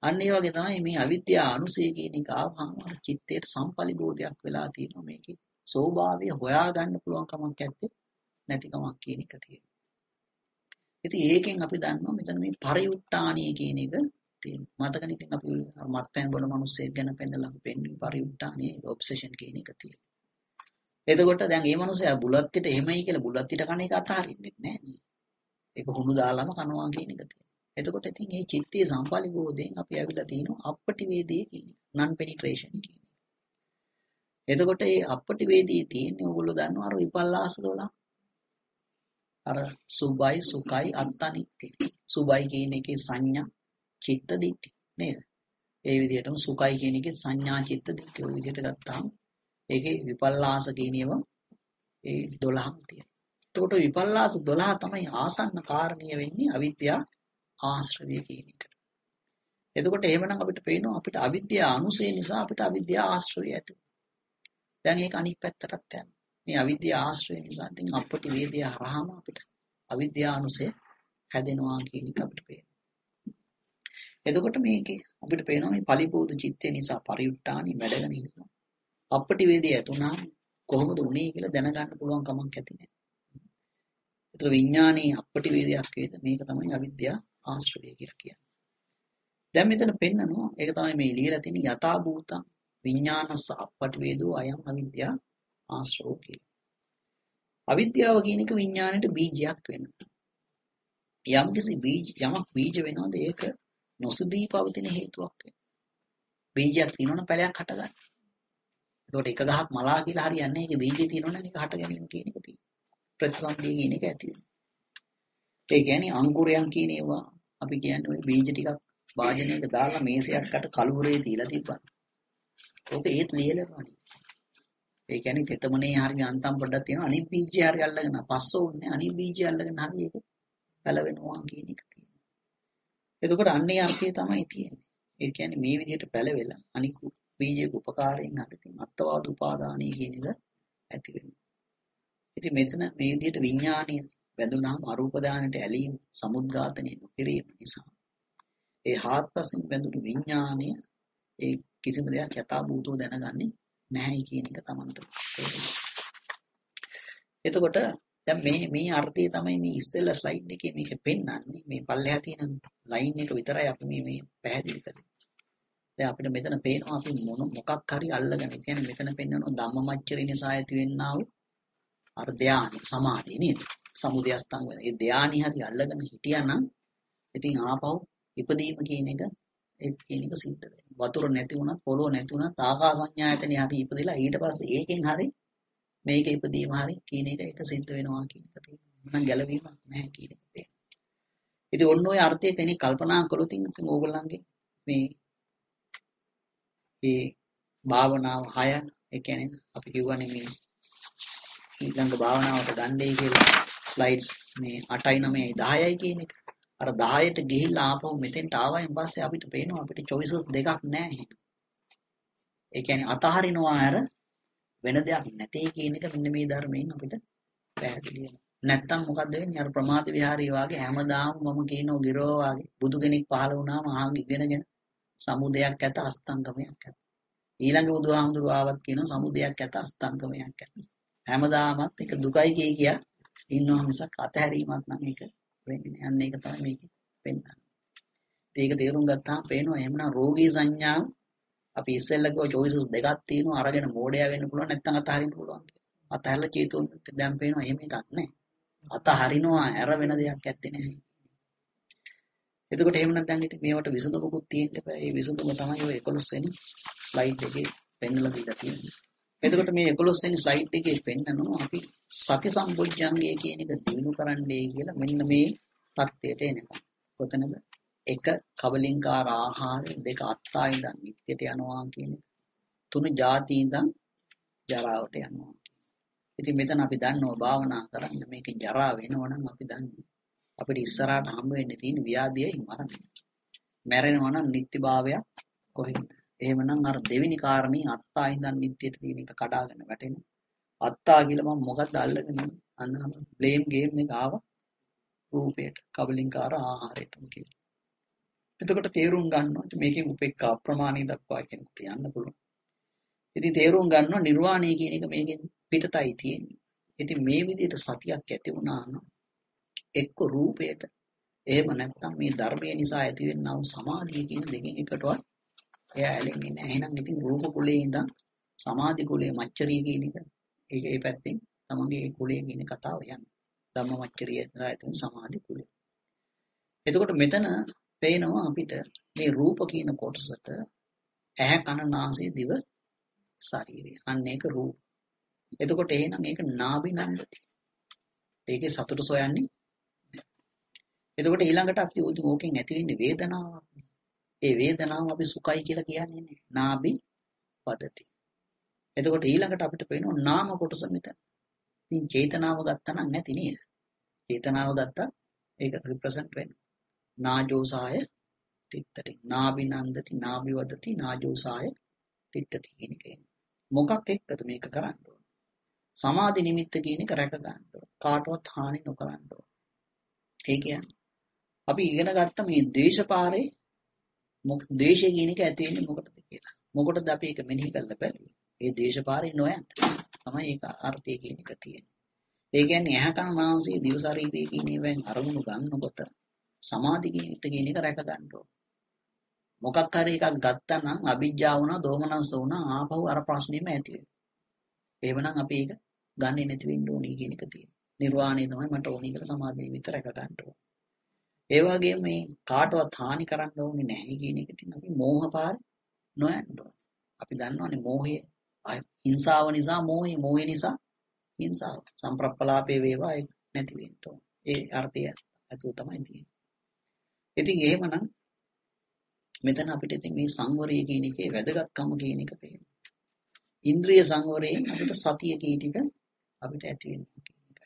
අන්න ඒ වගේ තමයි මේ අවිද්‍යා අනුසය කියන එක ආවම චිත්තයට සම්පලිබෝධයක් වෙලා තියෙනවා මේකේ. ස්වභාවය හොයාගන්න පුළුවන් කමක් නැත්තේ නැතිකමක් කියන එක තියෙනවා. ඉතින් ඒකෙන් අපි දන්නවා මෙතන මේ පරිඋත්ථානිය කියන එක තියෙනවා. මතකනේ ඉතින් අපි මත්පැන් බොන මිනිස්සෙක් ගැන පෙන්නලා අපි පෙන්වන්නේ පරිඋත්ථානිය ඔබ්සෙෂන් කියන එක තියෙනවා. එතකොට දැන් මේ මිනිස්සයා බුලත් පිට එහෙමයි කියලා බුලත් පිට කණ එක අතහරින්නෙත් නෑ නේ. ඒක හුණු දාලාම කනවා කියන එක තියෙනවා. එතකොට ඉතින් මේ චිත්තයේ සම්පලිබෝධයෙන් අපි ඇවිල්ලා තිනවා අපටි වේදී කියන non penetration කියන. එතකොට මේ අපටි වේදී තියෙන්නේ ඕගොල්ලෝ දන්නවා අර විපල්ලාස දොළහ. අර සුභයි සුඛයි අත්අනිත්‍ය. සුභයි කියන එකේ සංඥා චිත්ත දිට්ඨි නේද? ඒ විදිහටම සුඛයි කියන එකේ සංඥා චිත්ත දිට්ඨි ඔය විදිහට ගත්තාම ඒකේ විපල්ලාස කියන ඒවා ඒ දොළහම තියෙනවා. එතකොට විපල්ලාස දොළහ තමයි ආසන්න කාරණීය වෙන්නේ අවිද්‍යා ආශ්‍රවය කියන එකට. එතකොට එහෙමනම් අපිට පේනවා අපිට අවිද්‍යා අනුසය නිසා අපිට අවිද්‍යා ආශ්‍රවය ඇති. දැන් ඒක අනිත් පැත්තටත් යනවා. මේ අවිද්‍යා ආශ්‍රය නිසා ඉතින් අපටි වේදය හරහාම අපිට අවිද්‍යා අනුසය හැදෙනවා කියන එක අපිට පේනවා. එතකොට මේකේ අපිට පේනවා මේ පලිපෝදු චිත්තය නිසා පරිඋත්ථානි වැඩගෙන ඉන්නවා. අපටි වේදය ඇතුණා කොහොමද උනේ කියලා දැනගන්න පුළුවන් කමක් ඇති නෑ. ඒතර විඥානයේ අපටි වේදයක් වේද මේක තමයි අවිද්‍යා ආශ්‍රවය කියලා කියන්නේ. දැන් මෙතන පෙන්නනවා ඒක තමයි මේ ලියලා තියෙන යථා භූතං විඥානස්ස අපටි වේදෝ අයං අවිද්‍යා ආශ්‍රව කියලා. අවිද්‍යාව කියන එක විඥාණයට බීජයක් වෙනවා. යම් කිසි බීජ යමක් බීජ වෙනවද ඒක නොසදී පවතින හේතුවක් වෙනවා. බීජයක් තියෙනවනම් පැලයක් හට ගන්නවා. ඒකට එක ගහක් මලා කියලා හරියන්නේ නැහැ. ඒකේ බීජය තියෙනවනම් ඒක හට ගැනීම කියන එක තියෙනවා. ප්‍රතිසන්දිය කියන එක ඇති වෙනවා. ඒ කියන්නේ අංකුරයන් කියන ඒවා අපි කියන්නේ ওই බීජ ටිකක් වාජනයක දාලා මේසයකට කලුවරේ තියලා තිබ්බා. ඕක ඒත් ලියලනවනේ. ඒ කියන්නේ තෙතමනේ හරිය අන්තම් පොඩ්ඩක් තියෙනවා. අනිත් බීජය හරිය අල්ලගෙන පස්ස ඕනේ. අනිත් බීජය අල්ලගෙන හරිය ඒක පැලවෙනවා කියන එක තියෙනවා. එතකොට අන්නේ අර්ථය තමයි තියෙන්නේ. ඒ කියන්නේ මේ විදිහට පැලවෙලා අනිත් බීජයක උපකාරයෙන් හරිතින් අත්වාද උපාදානයි කියන එක ඇති වෙනවා. ඉතින් මෙතන මේ විදිහට විඥානීය බැඳුනහම අරූප දානට ඇලීම සමුද්ඝාතනය නොකිරීම නිසා ඒ හාත්පසින් බැඳුණු විඥානය ඒ කිසිම දෙයක් යථාභූතව දැනගන්නේ නැහැ කියන එක තමන්ට තේරෙනවා. එතකොට දැන් මේ මේ අර්ථය තමයි මේ ඉස්සෙල්ලා ස්ලයිඩ් එකේ මේක පෙන්නන්නේ. මේ පල්ලෙහා තියෙන ලයින් එක විතරයි අපි මේ මේ පැහැදිලි කරන්නේ. දැන් අපිට මෙතන පේනවා අපි මොන මොකක් හරි අල්ලගෙන කියන්නේ මෙතන පෙන්නනවා ධම්මමච්චරිය නිසා ඇති වෙන්නා වූ අර ධානය සමාධිය නේද? සමුදය අස්තංග වෙන. ඒ ධානි හරි අල්ලගෙන හිටියානම් ඉතින් ආපහු ඉපදීම කියන එක ඒ කියන එක සිද්ධ වෙනවා. වතුර නැති වුණත් පොළොව නැති වුණත් ආකාස සංඥායතනෙ හරි ඉපදෙලා ඊට පස්සේ ඒකෙන් හරි මේක ඉපදීම හරි කියන එක එක සිද්ධ වෙනවා කියන එක තියෙනවා. මනම් ගැලවීමක් නැහැ කියන එක තියෙනවා. ඉතින් ඔන්න ඔය අර්ථය කෙනෙක් කල්පනා කළොත් ඉතින් ඕගොල්ලන්ගේ මේ ඒ භාවනාව හය ඒ කියන්නේ අපි කියවනේ මේ ඊළඟ භාවනාවට ගන්නයි කියලා ස්ලයිඩ්ස් මේ අටයි නවයයි දහයයි කියන එක. අර දහයට ගිහිල්ලා ආපහු මෙතෙන්ට ආවයින් පස්සේ අපිට පේනවා අපිට choices දෙකක් නැහැ. ඒ කියන්නේ අතහරිනවා අර වෙන දෙයක් නැtei කියන එක මෙන්න මේ ධර්මයෙන් අපිට පැහැදිලි වෙනවා. නැත්තම් මොකද්ද වෙන්නේ? අර ප්‍රමාද විහාරී වාගේ හැමදාම මම කියනෝ ගිරෝ වාගේ බුදු කෙනෙක් පහළ වුණාම අහන් ඉගෙනගෙන සමුදයක් ඇත අස්තංගමයක් ඇත. ඊළඟ බුදුහාමුදුරුවෝ ආවත් කියනවා සමුදයක් ඇත අස්තංගමයක් ඇත. හැමදාමත් ඒක දුකයි කිය කියා ඉන්නවා මිසක් අතහැරීමක් නම් ඒක වෙන්නේ නැහැ. අන්න ඒක තමයි මේකේ වෙන්නේ. ඒක තේරුම් ගත්තාම පේනවා එහෙමනම් රෝගී සංඥාව අපි ඉස්සෙල්ලා කිව්ව choices දෙකක් තියෙනවා. අරගෙන මෝඩයා වෙන්න පුළුවන් නැත්නම් අතහරින්න පුළුවන් කියලා. අතහැරලා චේතෝන් දැන් පේනවා එහෙම එකක් නැහැ. අතහරිනවා ඇර වෙන දෙයක් ඇත්තේ නැහැ. එතකොට එහෙම නැත්නම් ඉතින් මේවට විසඳුමකුත් තියෙන්න බෑ. ඒ විසඳුම තමයි ඔය එකොළොස් වෙනි ස්ලයිඩ් එකේ පෙන්නලා දීලා තියෙන්නේ. එතකොට මේ එකොළොස් වෙනි ස්ලයිඩ් එකේ පෙන්නනවා අපි සති සම්පොඥංගය කියන එක දිනු කරන්නයි කියලා මෙන්න මේ தත්ත්වයට එනකම්. කොතනද? එක කබලින්කාර ආහාර දෙක අත්තා ඉඳන් නිත්‍යයට යනවා කියන එක. තුන ಜಾති ඉඳන් ජරාවට යනවා. ඉතින් මෙතන අපි දන්නවා භාවනා කරන්න මේක ජරා වෙනවනම් අපි දන්නවා. අපිට ඉස්සරහට හම්බ වෙන්න තියෙන ව්‍යාධියයි මරණය. මැරෙනවා නම් නිත්‍යභාවයක් කොහෙන්ද? එහෙමනම් අර දෙවෙනි කාරණේ අත්තා ඉඳන් නිත්‍යයට තියෙන එක කඩාගෙන වැටෙනවා. අත්තා කියලා මම මොකක්ද අල්ලගෙන අන්නම බ්ලේම් ගේම් එක ආවා රූපයට කබලින්කාර ආහාරයට කියලා. එතකොට තේරුම් ගන්නවා මේකෙන් උපේක්ඛා අප්‍රමාණී දක්වා කෙනෙකුට යන්න පුළුවන්. ඉතින් තේරුම් ගන්නවා නිර්වාණය කියන එක මේකෙන් පිටතයි තියෙන්නේ. ඉතින් මේ විදිහට සතියක් ඇති වුණා නම් එක්ක රූපයට එහෙම නැත්නම් මේ ධර්මයේ නිසා ඇතිවෙනා වූ සමාධිය කියන දෙකෙන් එකටවත් එයා ඇලෙන්නේ නැහැ. එහෙනම් ඉතින් රූප කුලයේ ඉඳන් සමාධි කුලයේ මච්චරිය කියන එක ඒක ඒ පැත්තෙන් තමන්ගේ ඒ කුලයේ කියන කතාව යන්නේ. ධම්මමච්චරිය ඇතුළේ සමාධි කුලය. එතකොට මෙතන පේනවා අපිට මේ රූප කියන කොටසට ඇහැ කන නාසය දිව ශරීරය. අන්න ඒක රූප. එතකොට එහෙනම් ඒක නාභිනන්දති. ඒකේ සතුට සොයන්නේ. එතකොට ඊළඟට අපි ඕකෙන් ඇති වෙන්නේ වේදනාවක්. ඒ වේදනාව අපි සුඛයි කියලා කියන්නේ නේ. නාභි වදති. එතකොට ඊළඟට අපිට පේනවා නාම කොටස මෙතන. ඉතින් චේතනාව ගත්තා නම් නැති නේද? චේතනාව ගත්තා ඒක රිප්‍රසන්ට් වෙනවා. නාජෝසාය තිත්තටි. නාභිනන්දති නාභිවදති නාජෝසාය තිත්තටි කියන එක. මොකක් එක්කද මේක කරන්න ඕන? සමාධි නිමිත්ත කියන එක රැක ගන්න ඕන. කාටවත් හානි නොකරන්න ඕන. ඒ කියන්නේ අපි ඉගෙන ගත්ත මේ ද්වේෂපාරේ මොක ද්වේෂය කියන එක ඇති වෙන්නේ මොකටද කියලා. මොකටද අපි ඒක මෙනෙහි කරලා බැලුවේ? ඒ ද්වේෂපාරේ නොයන්න. තමයි ඒක අර්ථය කියන එක තියෙන්නේ. ඒ කියන්නේ ඇහැ කන නාසය දිව ශරීරය කියන ඒවායින් අරමුණු ගන්නකොට සමාධි නිමිත්ත කියන එක රැක ගන්න ඕන. මොකක් හරි එකක් ගත්තා නම් අවිජ්ජා වුණා, දෝමනස්ස වුණා, ආපහු අර ප්‍රශ්නේම ඇති වෙනවා. එහෙමනම් අපි ඒක ගන්නෙ නැති වෙන්න ඕනේ කියන එක තියෙනවා. නිර්වාණය තමයි මට ඕනේ කියලා සමාධිය විතර රැක ගන්න ඕනේ. ඒ වගේම මේ කාටවත් හානි කරන්න ඕනේ නැහැ කියන එක තියෙනවා. අපි මෝහපාර නොයන්න ඕනේ. අපි දන්නවනේ මෝහය හිංසාව නිසා මෝහය, මෝහය නිසා හිංසාව. සම්ප්‍රප්පලාපේ වේවා ඒක නැති වෙන්න ඕනේ. ඒ අර්ථය අතුව තමයි තියෙන්නේ. ඉතින් එහෙමනම් මෙතන අපිට ඉතින් මේ සංවරය කියන එකේ වැදගත්කම කියන එක පේනවා. ඉන්ද්‍රිය සංවරයෙන් අපිට සතිය කියන එක අපිට ඇති වෙනවා කියන එක.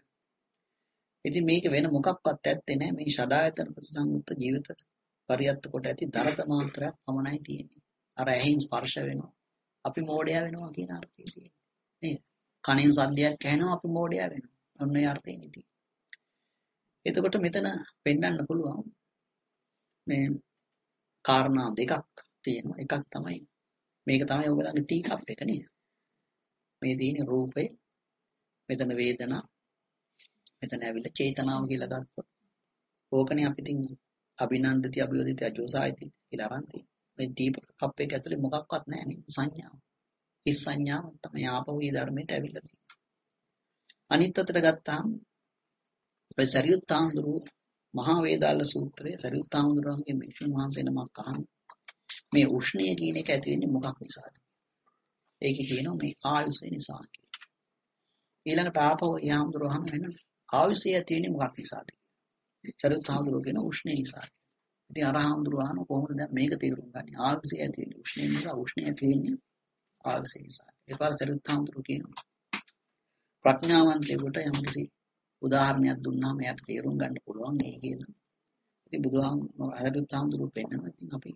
ඉතින් මේක වෙන මොකක්වත් ඇත්තේ නැහැ. මේ ෂඩායතන ප්‍රතිසංයුක්ත ජීවිත පරියත්ත කොට ඇති දරත මාත්‍රයක් පමණයි තියෙන්නේ. අර ඇහෙන් ස්පර්ශ වෙනවා. අපි මෝඩයා වෙනවා කියන අර්ථය තියෙන්නේ. නේද? කනෙන් සද්දයක් ඇහෙනවා අපි මෝඩයා වෙනවා. ඔන්න ඒ අර්ථය නෙති. එතකොට මෙතන පෙන්වන්න පුළුවන් මේ කාරණා දෙකක් තියෙනවා. එකක් තමයි මේක තමයි ඔයගලගේ ටී කප් එක නේද? මේ තියෙන රූපේ, මෙතන වේදනා, මෙතන ඇවිල්ලා චේතනාව කියලා ගත්තොත් ඕකනේ අපි ඉතින් අභිනන්දති අභිවදිත අජෝසායති කියලා අරන් තියෙන්නේ. මේ ටී කප් එක ඇතුලේ මොකක්වත් නැහැ නේද? සංඥාව. ඒ සංඥාව තමයි ආපහු ඒ ධර්මයට ඇවිල්ලා තියෙන්නේ. අනිත් අතට ගත්තාම ඔය සරියුත් ආඳුරු මහා වේදාල සූත්‍රයේ සරියුත් ආඳුරුන්ගේ භික්ෂුන් වහන්සේ නමක් අහන මේ උෂ්ණය කියන එක ඇති වෙන්නේ මොකක් නිසාද? ඒක කියනවා මේ ආයුෂය නිසා කියලා. ඊළඟට ආපහු යාම්දුර අහන වෙන ආයුෂය ඇති වෙන්නේ මොකක් නිසාද? සරියුත් ආඳුරු කියන උෂ්ණය නිසා. ඉතින් අර ආඳුරු අහන කොහොමද දැන් මේක තේරුම් ගන්නේ? ආයුෂය ඇති වෙන්නේ උෂ්ණය නිසා, උෂ්ණය ඇති වෙන්නේ ආයුෂය නිසා. ඒපාර සරියුත් ආඳුරු කියනවා ප්‍රඥාවන්තයෙකුට යම්කිසි උදාහරණයක් දුන්නාම එයාට තේරුම් ගන්න පුළුවන් ඒ කියන. ඉතින් බුදුහාමුදුරුවෝ හරියට හාමුදුරුවෝ පෙන්නනවා. ඉතින් අපි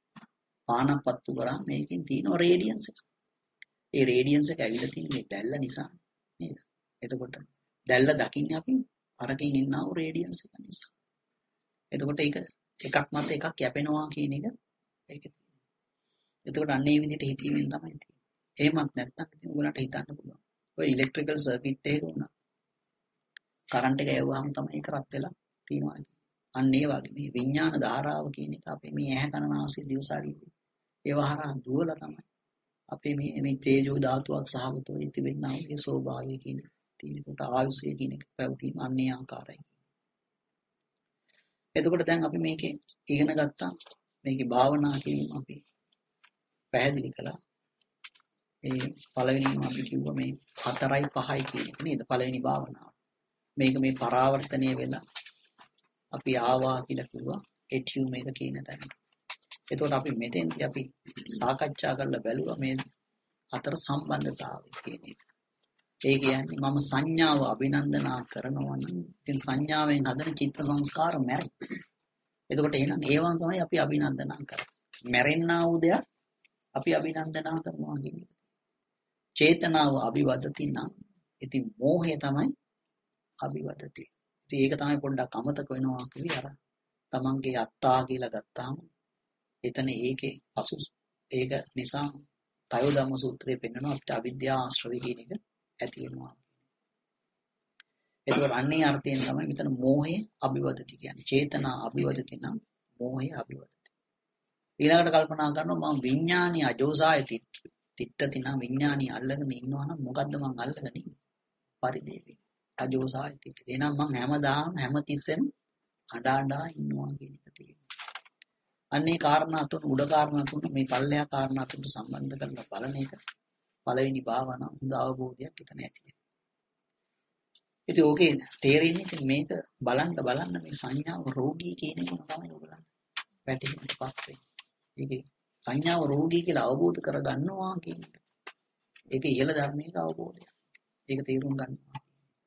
පානපත්තු කරා මේකෙන් තියෙන රේඩියන්ස් එක. ඒ රේඩියන්ස් එක ඇවිල්ලා තියෙන මේ දැල්ල නිසා නේද? එතකොට දැල්ල දකින්නේ අපි අරකින් ඉන්නා වූ රේඩියන්ස් එක නිසා. එතකොට ඒක එකක් මත එකක් යැපෙනවා කියන එක ඒක තියෙනවා. එතකොට අන්න ඒ විදිහට හිතීමෙන් තමයි තියෙන්නේ. එහෙමත් නැත්නම් ඉතින් උගලන්ට හිතන්න පුළුවන්. ඔය ඉලෙක්ට්‍රිකල් සර්කිට් එකක උනා කරන්ට් එක යවුවාම තමයි ඒක රත් වෙලා තියෙනවා. අන්න ඒ වගේ මේ විඥාන ධාරාව කියන එක අපේ මේ ඇහැ කන නාසය දිව ශරීරය ඒව හරහා දුවලා තමයි අපේ මේ මේ තේජෝ ධාතුවක් සහගතව ඉතිවෙනා වූ ස්වභාවය කියන තියෙන කොට ආයුෂය කියන එක පැවතීම අන්නේ ආකාරයි. එතකොට දැන් අපි මේකේ ඉගෙන ගත්තා මේකේ භාවනා කිරීම අපි පැහැදිලි කළා. ඒ පළවෙනිම අපි කිව්වා මේ හතරයි පහයි කියන එක නේද? පළවෙනි භාවනාව. මේක මේ පරාවර්තනය වෙලා අපි ආවා කියලා කිව්වා එටියුම් එක කියන තැන. එතකොට අපි මෙතෙන්දී අපි සාකච්ඡා කරලා බැලුවා මේ අතර සම්බන්ධතාවය කියන එක. ඒ කියන්නේ මම සංඥාව අභිනන්දනා කරනවා නම් ඉතින් සංඥාවෙන් හදන චිත්ත සංස්කාර මැරෙයි. එතකොට එහෙනම් ඒවන් තමයි අපි අභිනන්දනා කරන්නේ. මැරෙන්නා වූ දෙයක් අපි අභිනන්දනා කරනවා කියන්නේ. චේතනාව අභිවදති නම් ඉතින් මෝහය තමයි අභිවදති. ඉතින් ඒක තමයි පොඩ්ඩක් අමතක වෙනවා කිවි අර තමන්ගේ අත්තා කියලා ගත්තාම එතන ඒකේ පසු ඒක නිසා තයෝ ධම්ම සූත්‍රයේ පෙන්වනවා අපිට අවිද්‍යා ආශ්‍රවය කියන එක ඇති වෙනවා. එතකොට අන්නේ අර්ථයෙන් තමයි මෙතන මෝහය අභිවදති කියන්නේ. චේතනා අභිවදති නම් මෝහය අභිවදති. ඊළඟට කල්පනා කරනවා මම විඥානීය අජෝසාය තිත්තති නම් විඥානීය අල්ලගෙන ඉන්නවා නම් මොකද්ද මං අල්ලගෙන ඉන්නේ? පරිදේවි. අජෝසාය තිත්තති. එහෙනම් මං හැමදාම හැමතිස්සෙම අඬා අඬා ඉන්නවා කියන එක තියෙනවා. අන්නේ කාරණා තුන උඩ කාරණා තුන මේ පල්ලෙහා කාරණා තුනට සම්බන්ධ කරලා බලන එක පළවෙනි භාවනා හොඳ අවබෝධයක් එතන ඇති වෙනවා. ඉතින් ඕකේ තේරෙන්නේ ඉතින් මේක බලන්න බලන්න මේ සංඥාව රෝගී කියන එකම තමයි ඔයගොල්ලන් වැටහෙන්නපත් වෙන්නේ. ඒකේ සංඥාව රෝගී කියලා අවබෝධ කරගන්නවා කියන එක. ඒක ඉහළ ධර්මයක අවබෝධයක්. ඒක තේරුම් ගන්නවා.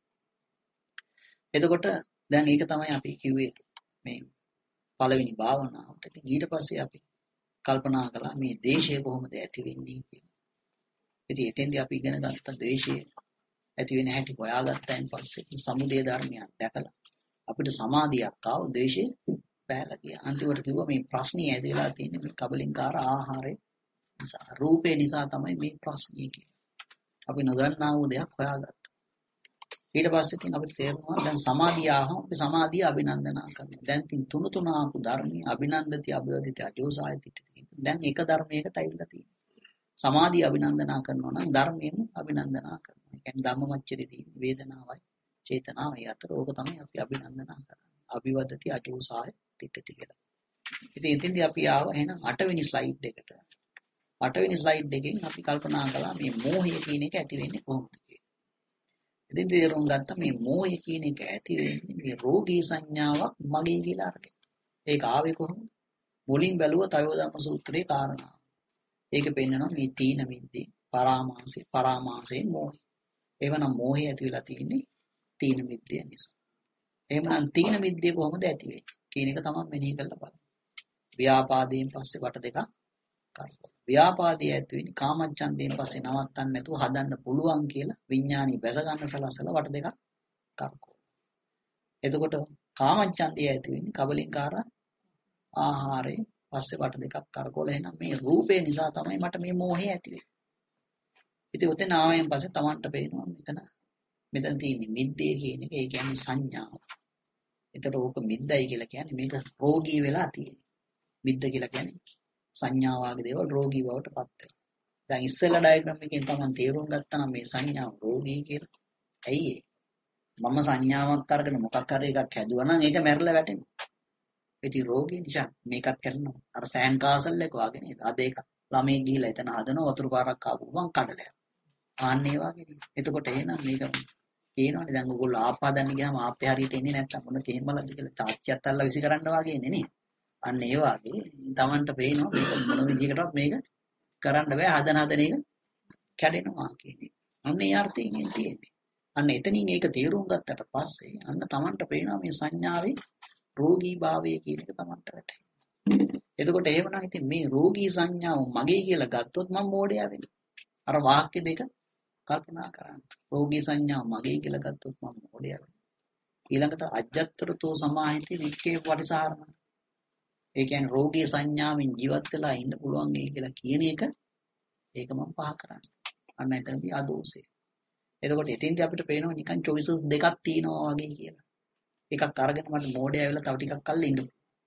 එතකොට දැන් ඒක තමයි අපි කිව්වේ මේ පළවෙනි භාවනාවට. ඉතින් ඊට පස්සේ අපි කල්පනා කළා මේ දේශය කොහොමද ඇති වෙන්නේ කියලා. ඉතින් එතෙන්දී අපි ඉගෙන ගත්ත දේශය ඇති වෙන හැටි හොයාගත්තයින් පස්සේ සමුදය ධර්මයක් දැකලා අපිට සමාධියක් ආව දේශය පෑලා ගියා. අන්තිමට කිව්වා මේ ප්‍රශ්නේ ඇති වෙලා තියෙන්නේ මේ කබලින්කාර ආහාරය නිසා. රූපේ නිසා තමයි මේ ප්‍රශ්නේ කියන්නේ. අපි නොදන්නා වූ දෙයක් හොයාගත්තා. ඊට පස්සේ තින් අපිට තේරෙනවා දැන් සමාධිය ආවම අපි සමාධිය අභිනන්දනා කරනවා. දැන් තින් තුන තුන ආපු ධර්මී අභිනන්දති අභිවදිත අජෝසායති. දැන් එක ධර්මයකට ඇවිල්ලා තියෙනවා. සමාධිය අභිනන්දනා කරනවා නම් ධර්මයෙන් අභිනන්දනා කරනවා. ඒ කියන්නේ ධම්මමච්චරේ තියෙන වේදනාවයි චේතනාවයි අතර ඕක තමයි අපි අභිනන්දනා කරන්නේ. අභිවදති අජෝසාය තිට්ඨති කියලා. ඉතින් එතෙන්දී අපි ආව එහෙනම් අටවෙනි ස්ලයිඩ් එකට. අටවෙනි ස්ලයිඩ් එකෙන් අපි කල්පනා කළා මේ මෝහය කියන එක ඇති වෙන්නේ කොහොමද කියලා. ඉතින් තේරුම් ගත්ත මේ මෝහය කියන එක ඇති වෙන්නේ මේ රෝගී සංඥාවක් මගේ කියලා අරගෙන. ඒක ආවේ කොහොමද? මුලින් බැලුවා තයෝ ධම්ම සූත්‍රයේ කාරණා. ඒක පෙන්නනවා මේ තීන මිද්දේ පරාමාසය පරාමාසයේ මෝහය. එවනම් මෝහය ඇති වෙලා තියෙන්නේ තීන මිද්දේ නිසා. එහෙමනම් තීන මිද්දේ කොහොමද ඇති වෙන්නේ කියන එක තමයි මෙනෙහි කරලා බලන්න. ව්‍යාපාදයෙන් පස්සේ වට දෙකක් කරපො. ව්‍යාපාදයේ ඇති වෙන්නේ කාමච්ඡන්දයෙන් පස්සේ නවත්තන්න නැතුව හදන්න පුළුවන් කියලා විඥානි බැස ගන්න සලසල වට දෙකක් කරකෝ. එතකොට කාමච්ඡන්දය ඇති වෙන්නේ කබලින්කාර ආහාරයෙන් පස්සේ වට දෙකක් කරකෝල. එහෙනම් මේ රූපේ නිසා තමයි මට මේ මෝහය ඇති වෙන්නේ. ඉතින් උතන ආවයෙන් පස්සේ Tamanට පේනවා මෙතන මෙතන තියෙන මිද්දේ කියන එක. ඒ කියන්නේ සංඥාව. එතකොට ඕක මිද්දයි කියලා කියන්නේ මේක රෝගී වෙලා තියෙන්නේ. මිද්ද කියලා කියන්නේ සංඥා වාගේ දේවල් රෝගී බවට පත් වෙනවා. දැන් ඉස්සෙල්ලා ඩයග්‍රෑම් එකෙන් Taman තේරුම් ගත්තා නම් මේ සංඥාව රෝගී කියලා. ඇයි ඒ? මම සංඥාවක් අරගෙන මොකක් හරි එකක් හැදුවා නම් ඒක මැරලා වැටෙනවා. ඉතින් රෝගී නිසා මේකත් කරනවා. අර සෑන් කාසල් එක වගේ නේද? අද ඒක ළමයි ගිහිලා එතන හදන වතුර පාරක් ආපු ගමන් කඩලා. ආන්නේ වගේ නේද? එතකොට එහෙනම් මේක කියනවනේ දැන් ඔයගොල්ලෝ ආප්පා ගන්න ගියාම ආප්පේ හරියට එන්නේ නැත්තම් මොන කේමලද කියලා තාච්චියත් අල්ල විසි කරන්න වගේ ඉන්නේ නේ. අන්න ඒ වගේ Tamanට පේනවා මේක මොන විදිහකටවත් මේක කරන්න බෑ. හදන හදන එක කැඩෙනවා කියන්නේ. අන්න ඒ අර්ථයෙන් තියෙන්නේ. අන්න එතනින් ඒක තේරුම් ගත්තට පස්සේ අන්න Tamanට පේනවා මේ සංඥාවේ රෝගී භාවය කියන එක Tamanට වැටහෙනවා. එතකොට එහෙමනම් ඉතින් මේ රෝගී සංඥාව මගේ කියලා ගත්තොත් මම මෝඩයා වෙනවා. අර වාක්‍ය දෙක කල්පනා කරන්න. රෝගී සංඥාව මගේ කියලා ගත්තොත් මම මෝඩයා වෙනවා. ඊළඟට අජ්ජත්තරතෝ සමාහිතේ වික්කේ පරිසාරණ. ඒ කියන්නේ රෝගී සංඥාවෙන් ජීවත් වෙලා ඉන්න පුළුවන් වෙයි කියලා කියන එක ඒක මම පහ කරන්නේ. අන්න එතනදී අදෝසය. එතකොට එතෙන්දී අපිට පේනවා නිකන් choices දෙකක් තියෙනවා වගේ කියලා. එකක් අරගෙන මට මෝඩයා වෙලා තව ටිකක් කල් ඉන්න.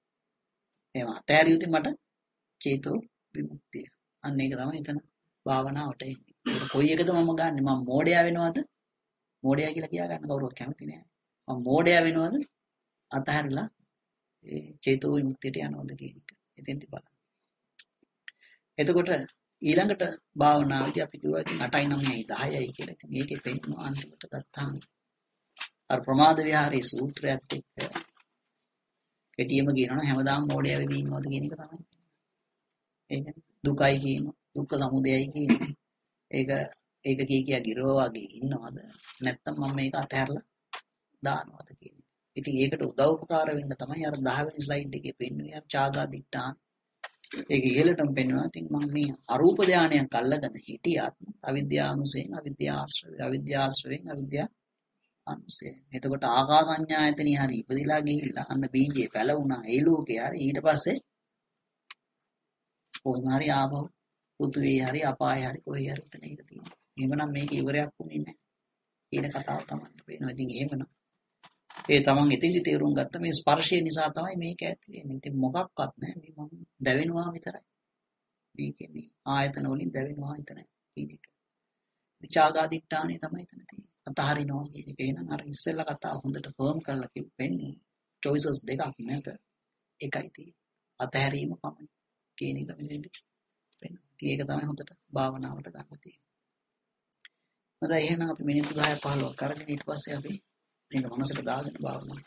එහෙම අතහැරියොත් මට චේතෝ විමුක්තිය. අන්න ඒක තමයි එතන භාවනාවට එන්නේ. ඒක කොයි එකද මම ගන්නෙ? මම මෝඩයා වෙනවද? මෝඩයා කියලා කියා ගන්න කවුරුත් කැමති නෑ. මම මෝඩයා වෙනවද? අතහැරලා ඒ චේතෝ විමුක්තියට යනවද කියන එක. එතෙන්දී බලන්න. එතකොට ඊළඟට භාවනාවේදී අපි කිව්වා ඉතින් අටයි නවයයි දහයයි කියලා. ඉතින් ඒකේ පෙන්නනවා අන්තිමට ගත්තාම අර ප්‍රමාද විහාරයේ සූත්‍රයත් එක්ක කෙටියම කියනවා හැමදාම මෝඩයා වෙවි ඉන්නවද කියන එක තමයි. ඒක දුකයි කියනවා. දුක්ඛ සමුදයයි කියනවා. ඒක ඒක කී කියා ගිරෝ වගේ ඉන්නවද? නැත්තම් මම මේක අතහැරලා දානවද කියන එක. ඉතින් ඒකට උදව් උපකාර වෙන්න තමයි අර දහ වෙනි ස්ලයිඩ් එකේ පෙන්වන්නේ අර චාගාදිට්ඨාන. ඒක ඉහෙලටම පෙන්වනවා. ඉතින් මම මේ අරූප ධානයක් අල්ලගෙන හිටියත් අවිද්‍යානුසයෙන් අවිද්‍යාශ්‍රය අවිද්‍යාශ්‍රයෙන් අවිද්‍යා අනුසය. එතකොට ආකාසඤ්ඤායතනිය හරි ඉපදිලා ගිහිල්ලා අන්න බීජේ පැලුණා ඒ ලෝකේ හරි ඊට පස්සේ කොහොම හරි ආපහු පෘථුවියේ හරි අපායේ හරි කොහේ හරි එතන ඒක තියෙනවා. එහෙමනම් මේක ඉවරයක් වුණේ නැහැ. කියන කතාව තමයි වෙනවා. ඉතින් එහෙමනම් ඒ තමන් එතෙන්දි තේරුම් ගත්ත මේ ස්පර්ශය නිසා තමයි මේක ඇති වෙන්නේ. ඉතින් මොකක්වත් නැහැ. මේ මම දැවෙනවා විතරයි. මේකේ මේ ආයතන වලින් දැවෙනවා විතරයි. කියන එක. ඉතින් චාගාදිට්ඨානෙ තමයි එතන තියෙන්නේ. අතහරිනවා කියන එක. එහෙනම් අර ඉස්සෙල්ලා කතාව හොඳට ෆර්ම් කරලා කිව්වෙන්නේ choices දෙකක් නැත. එකයි තියෙන්නේ. අතහැරීම පමණයි. කියන එක මෙතෙන්දි වෙනවා. ඉතින් ඒක තමයි හොඳට භාවනාවට ගන්න තියෙන්නේ. මම එහෙනම් අපි මිනිත්තු දහය පහළොවක් කරගෙන ඊට පස්සේ අපි මේක මනසට දාගෙන භාවනා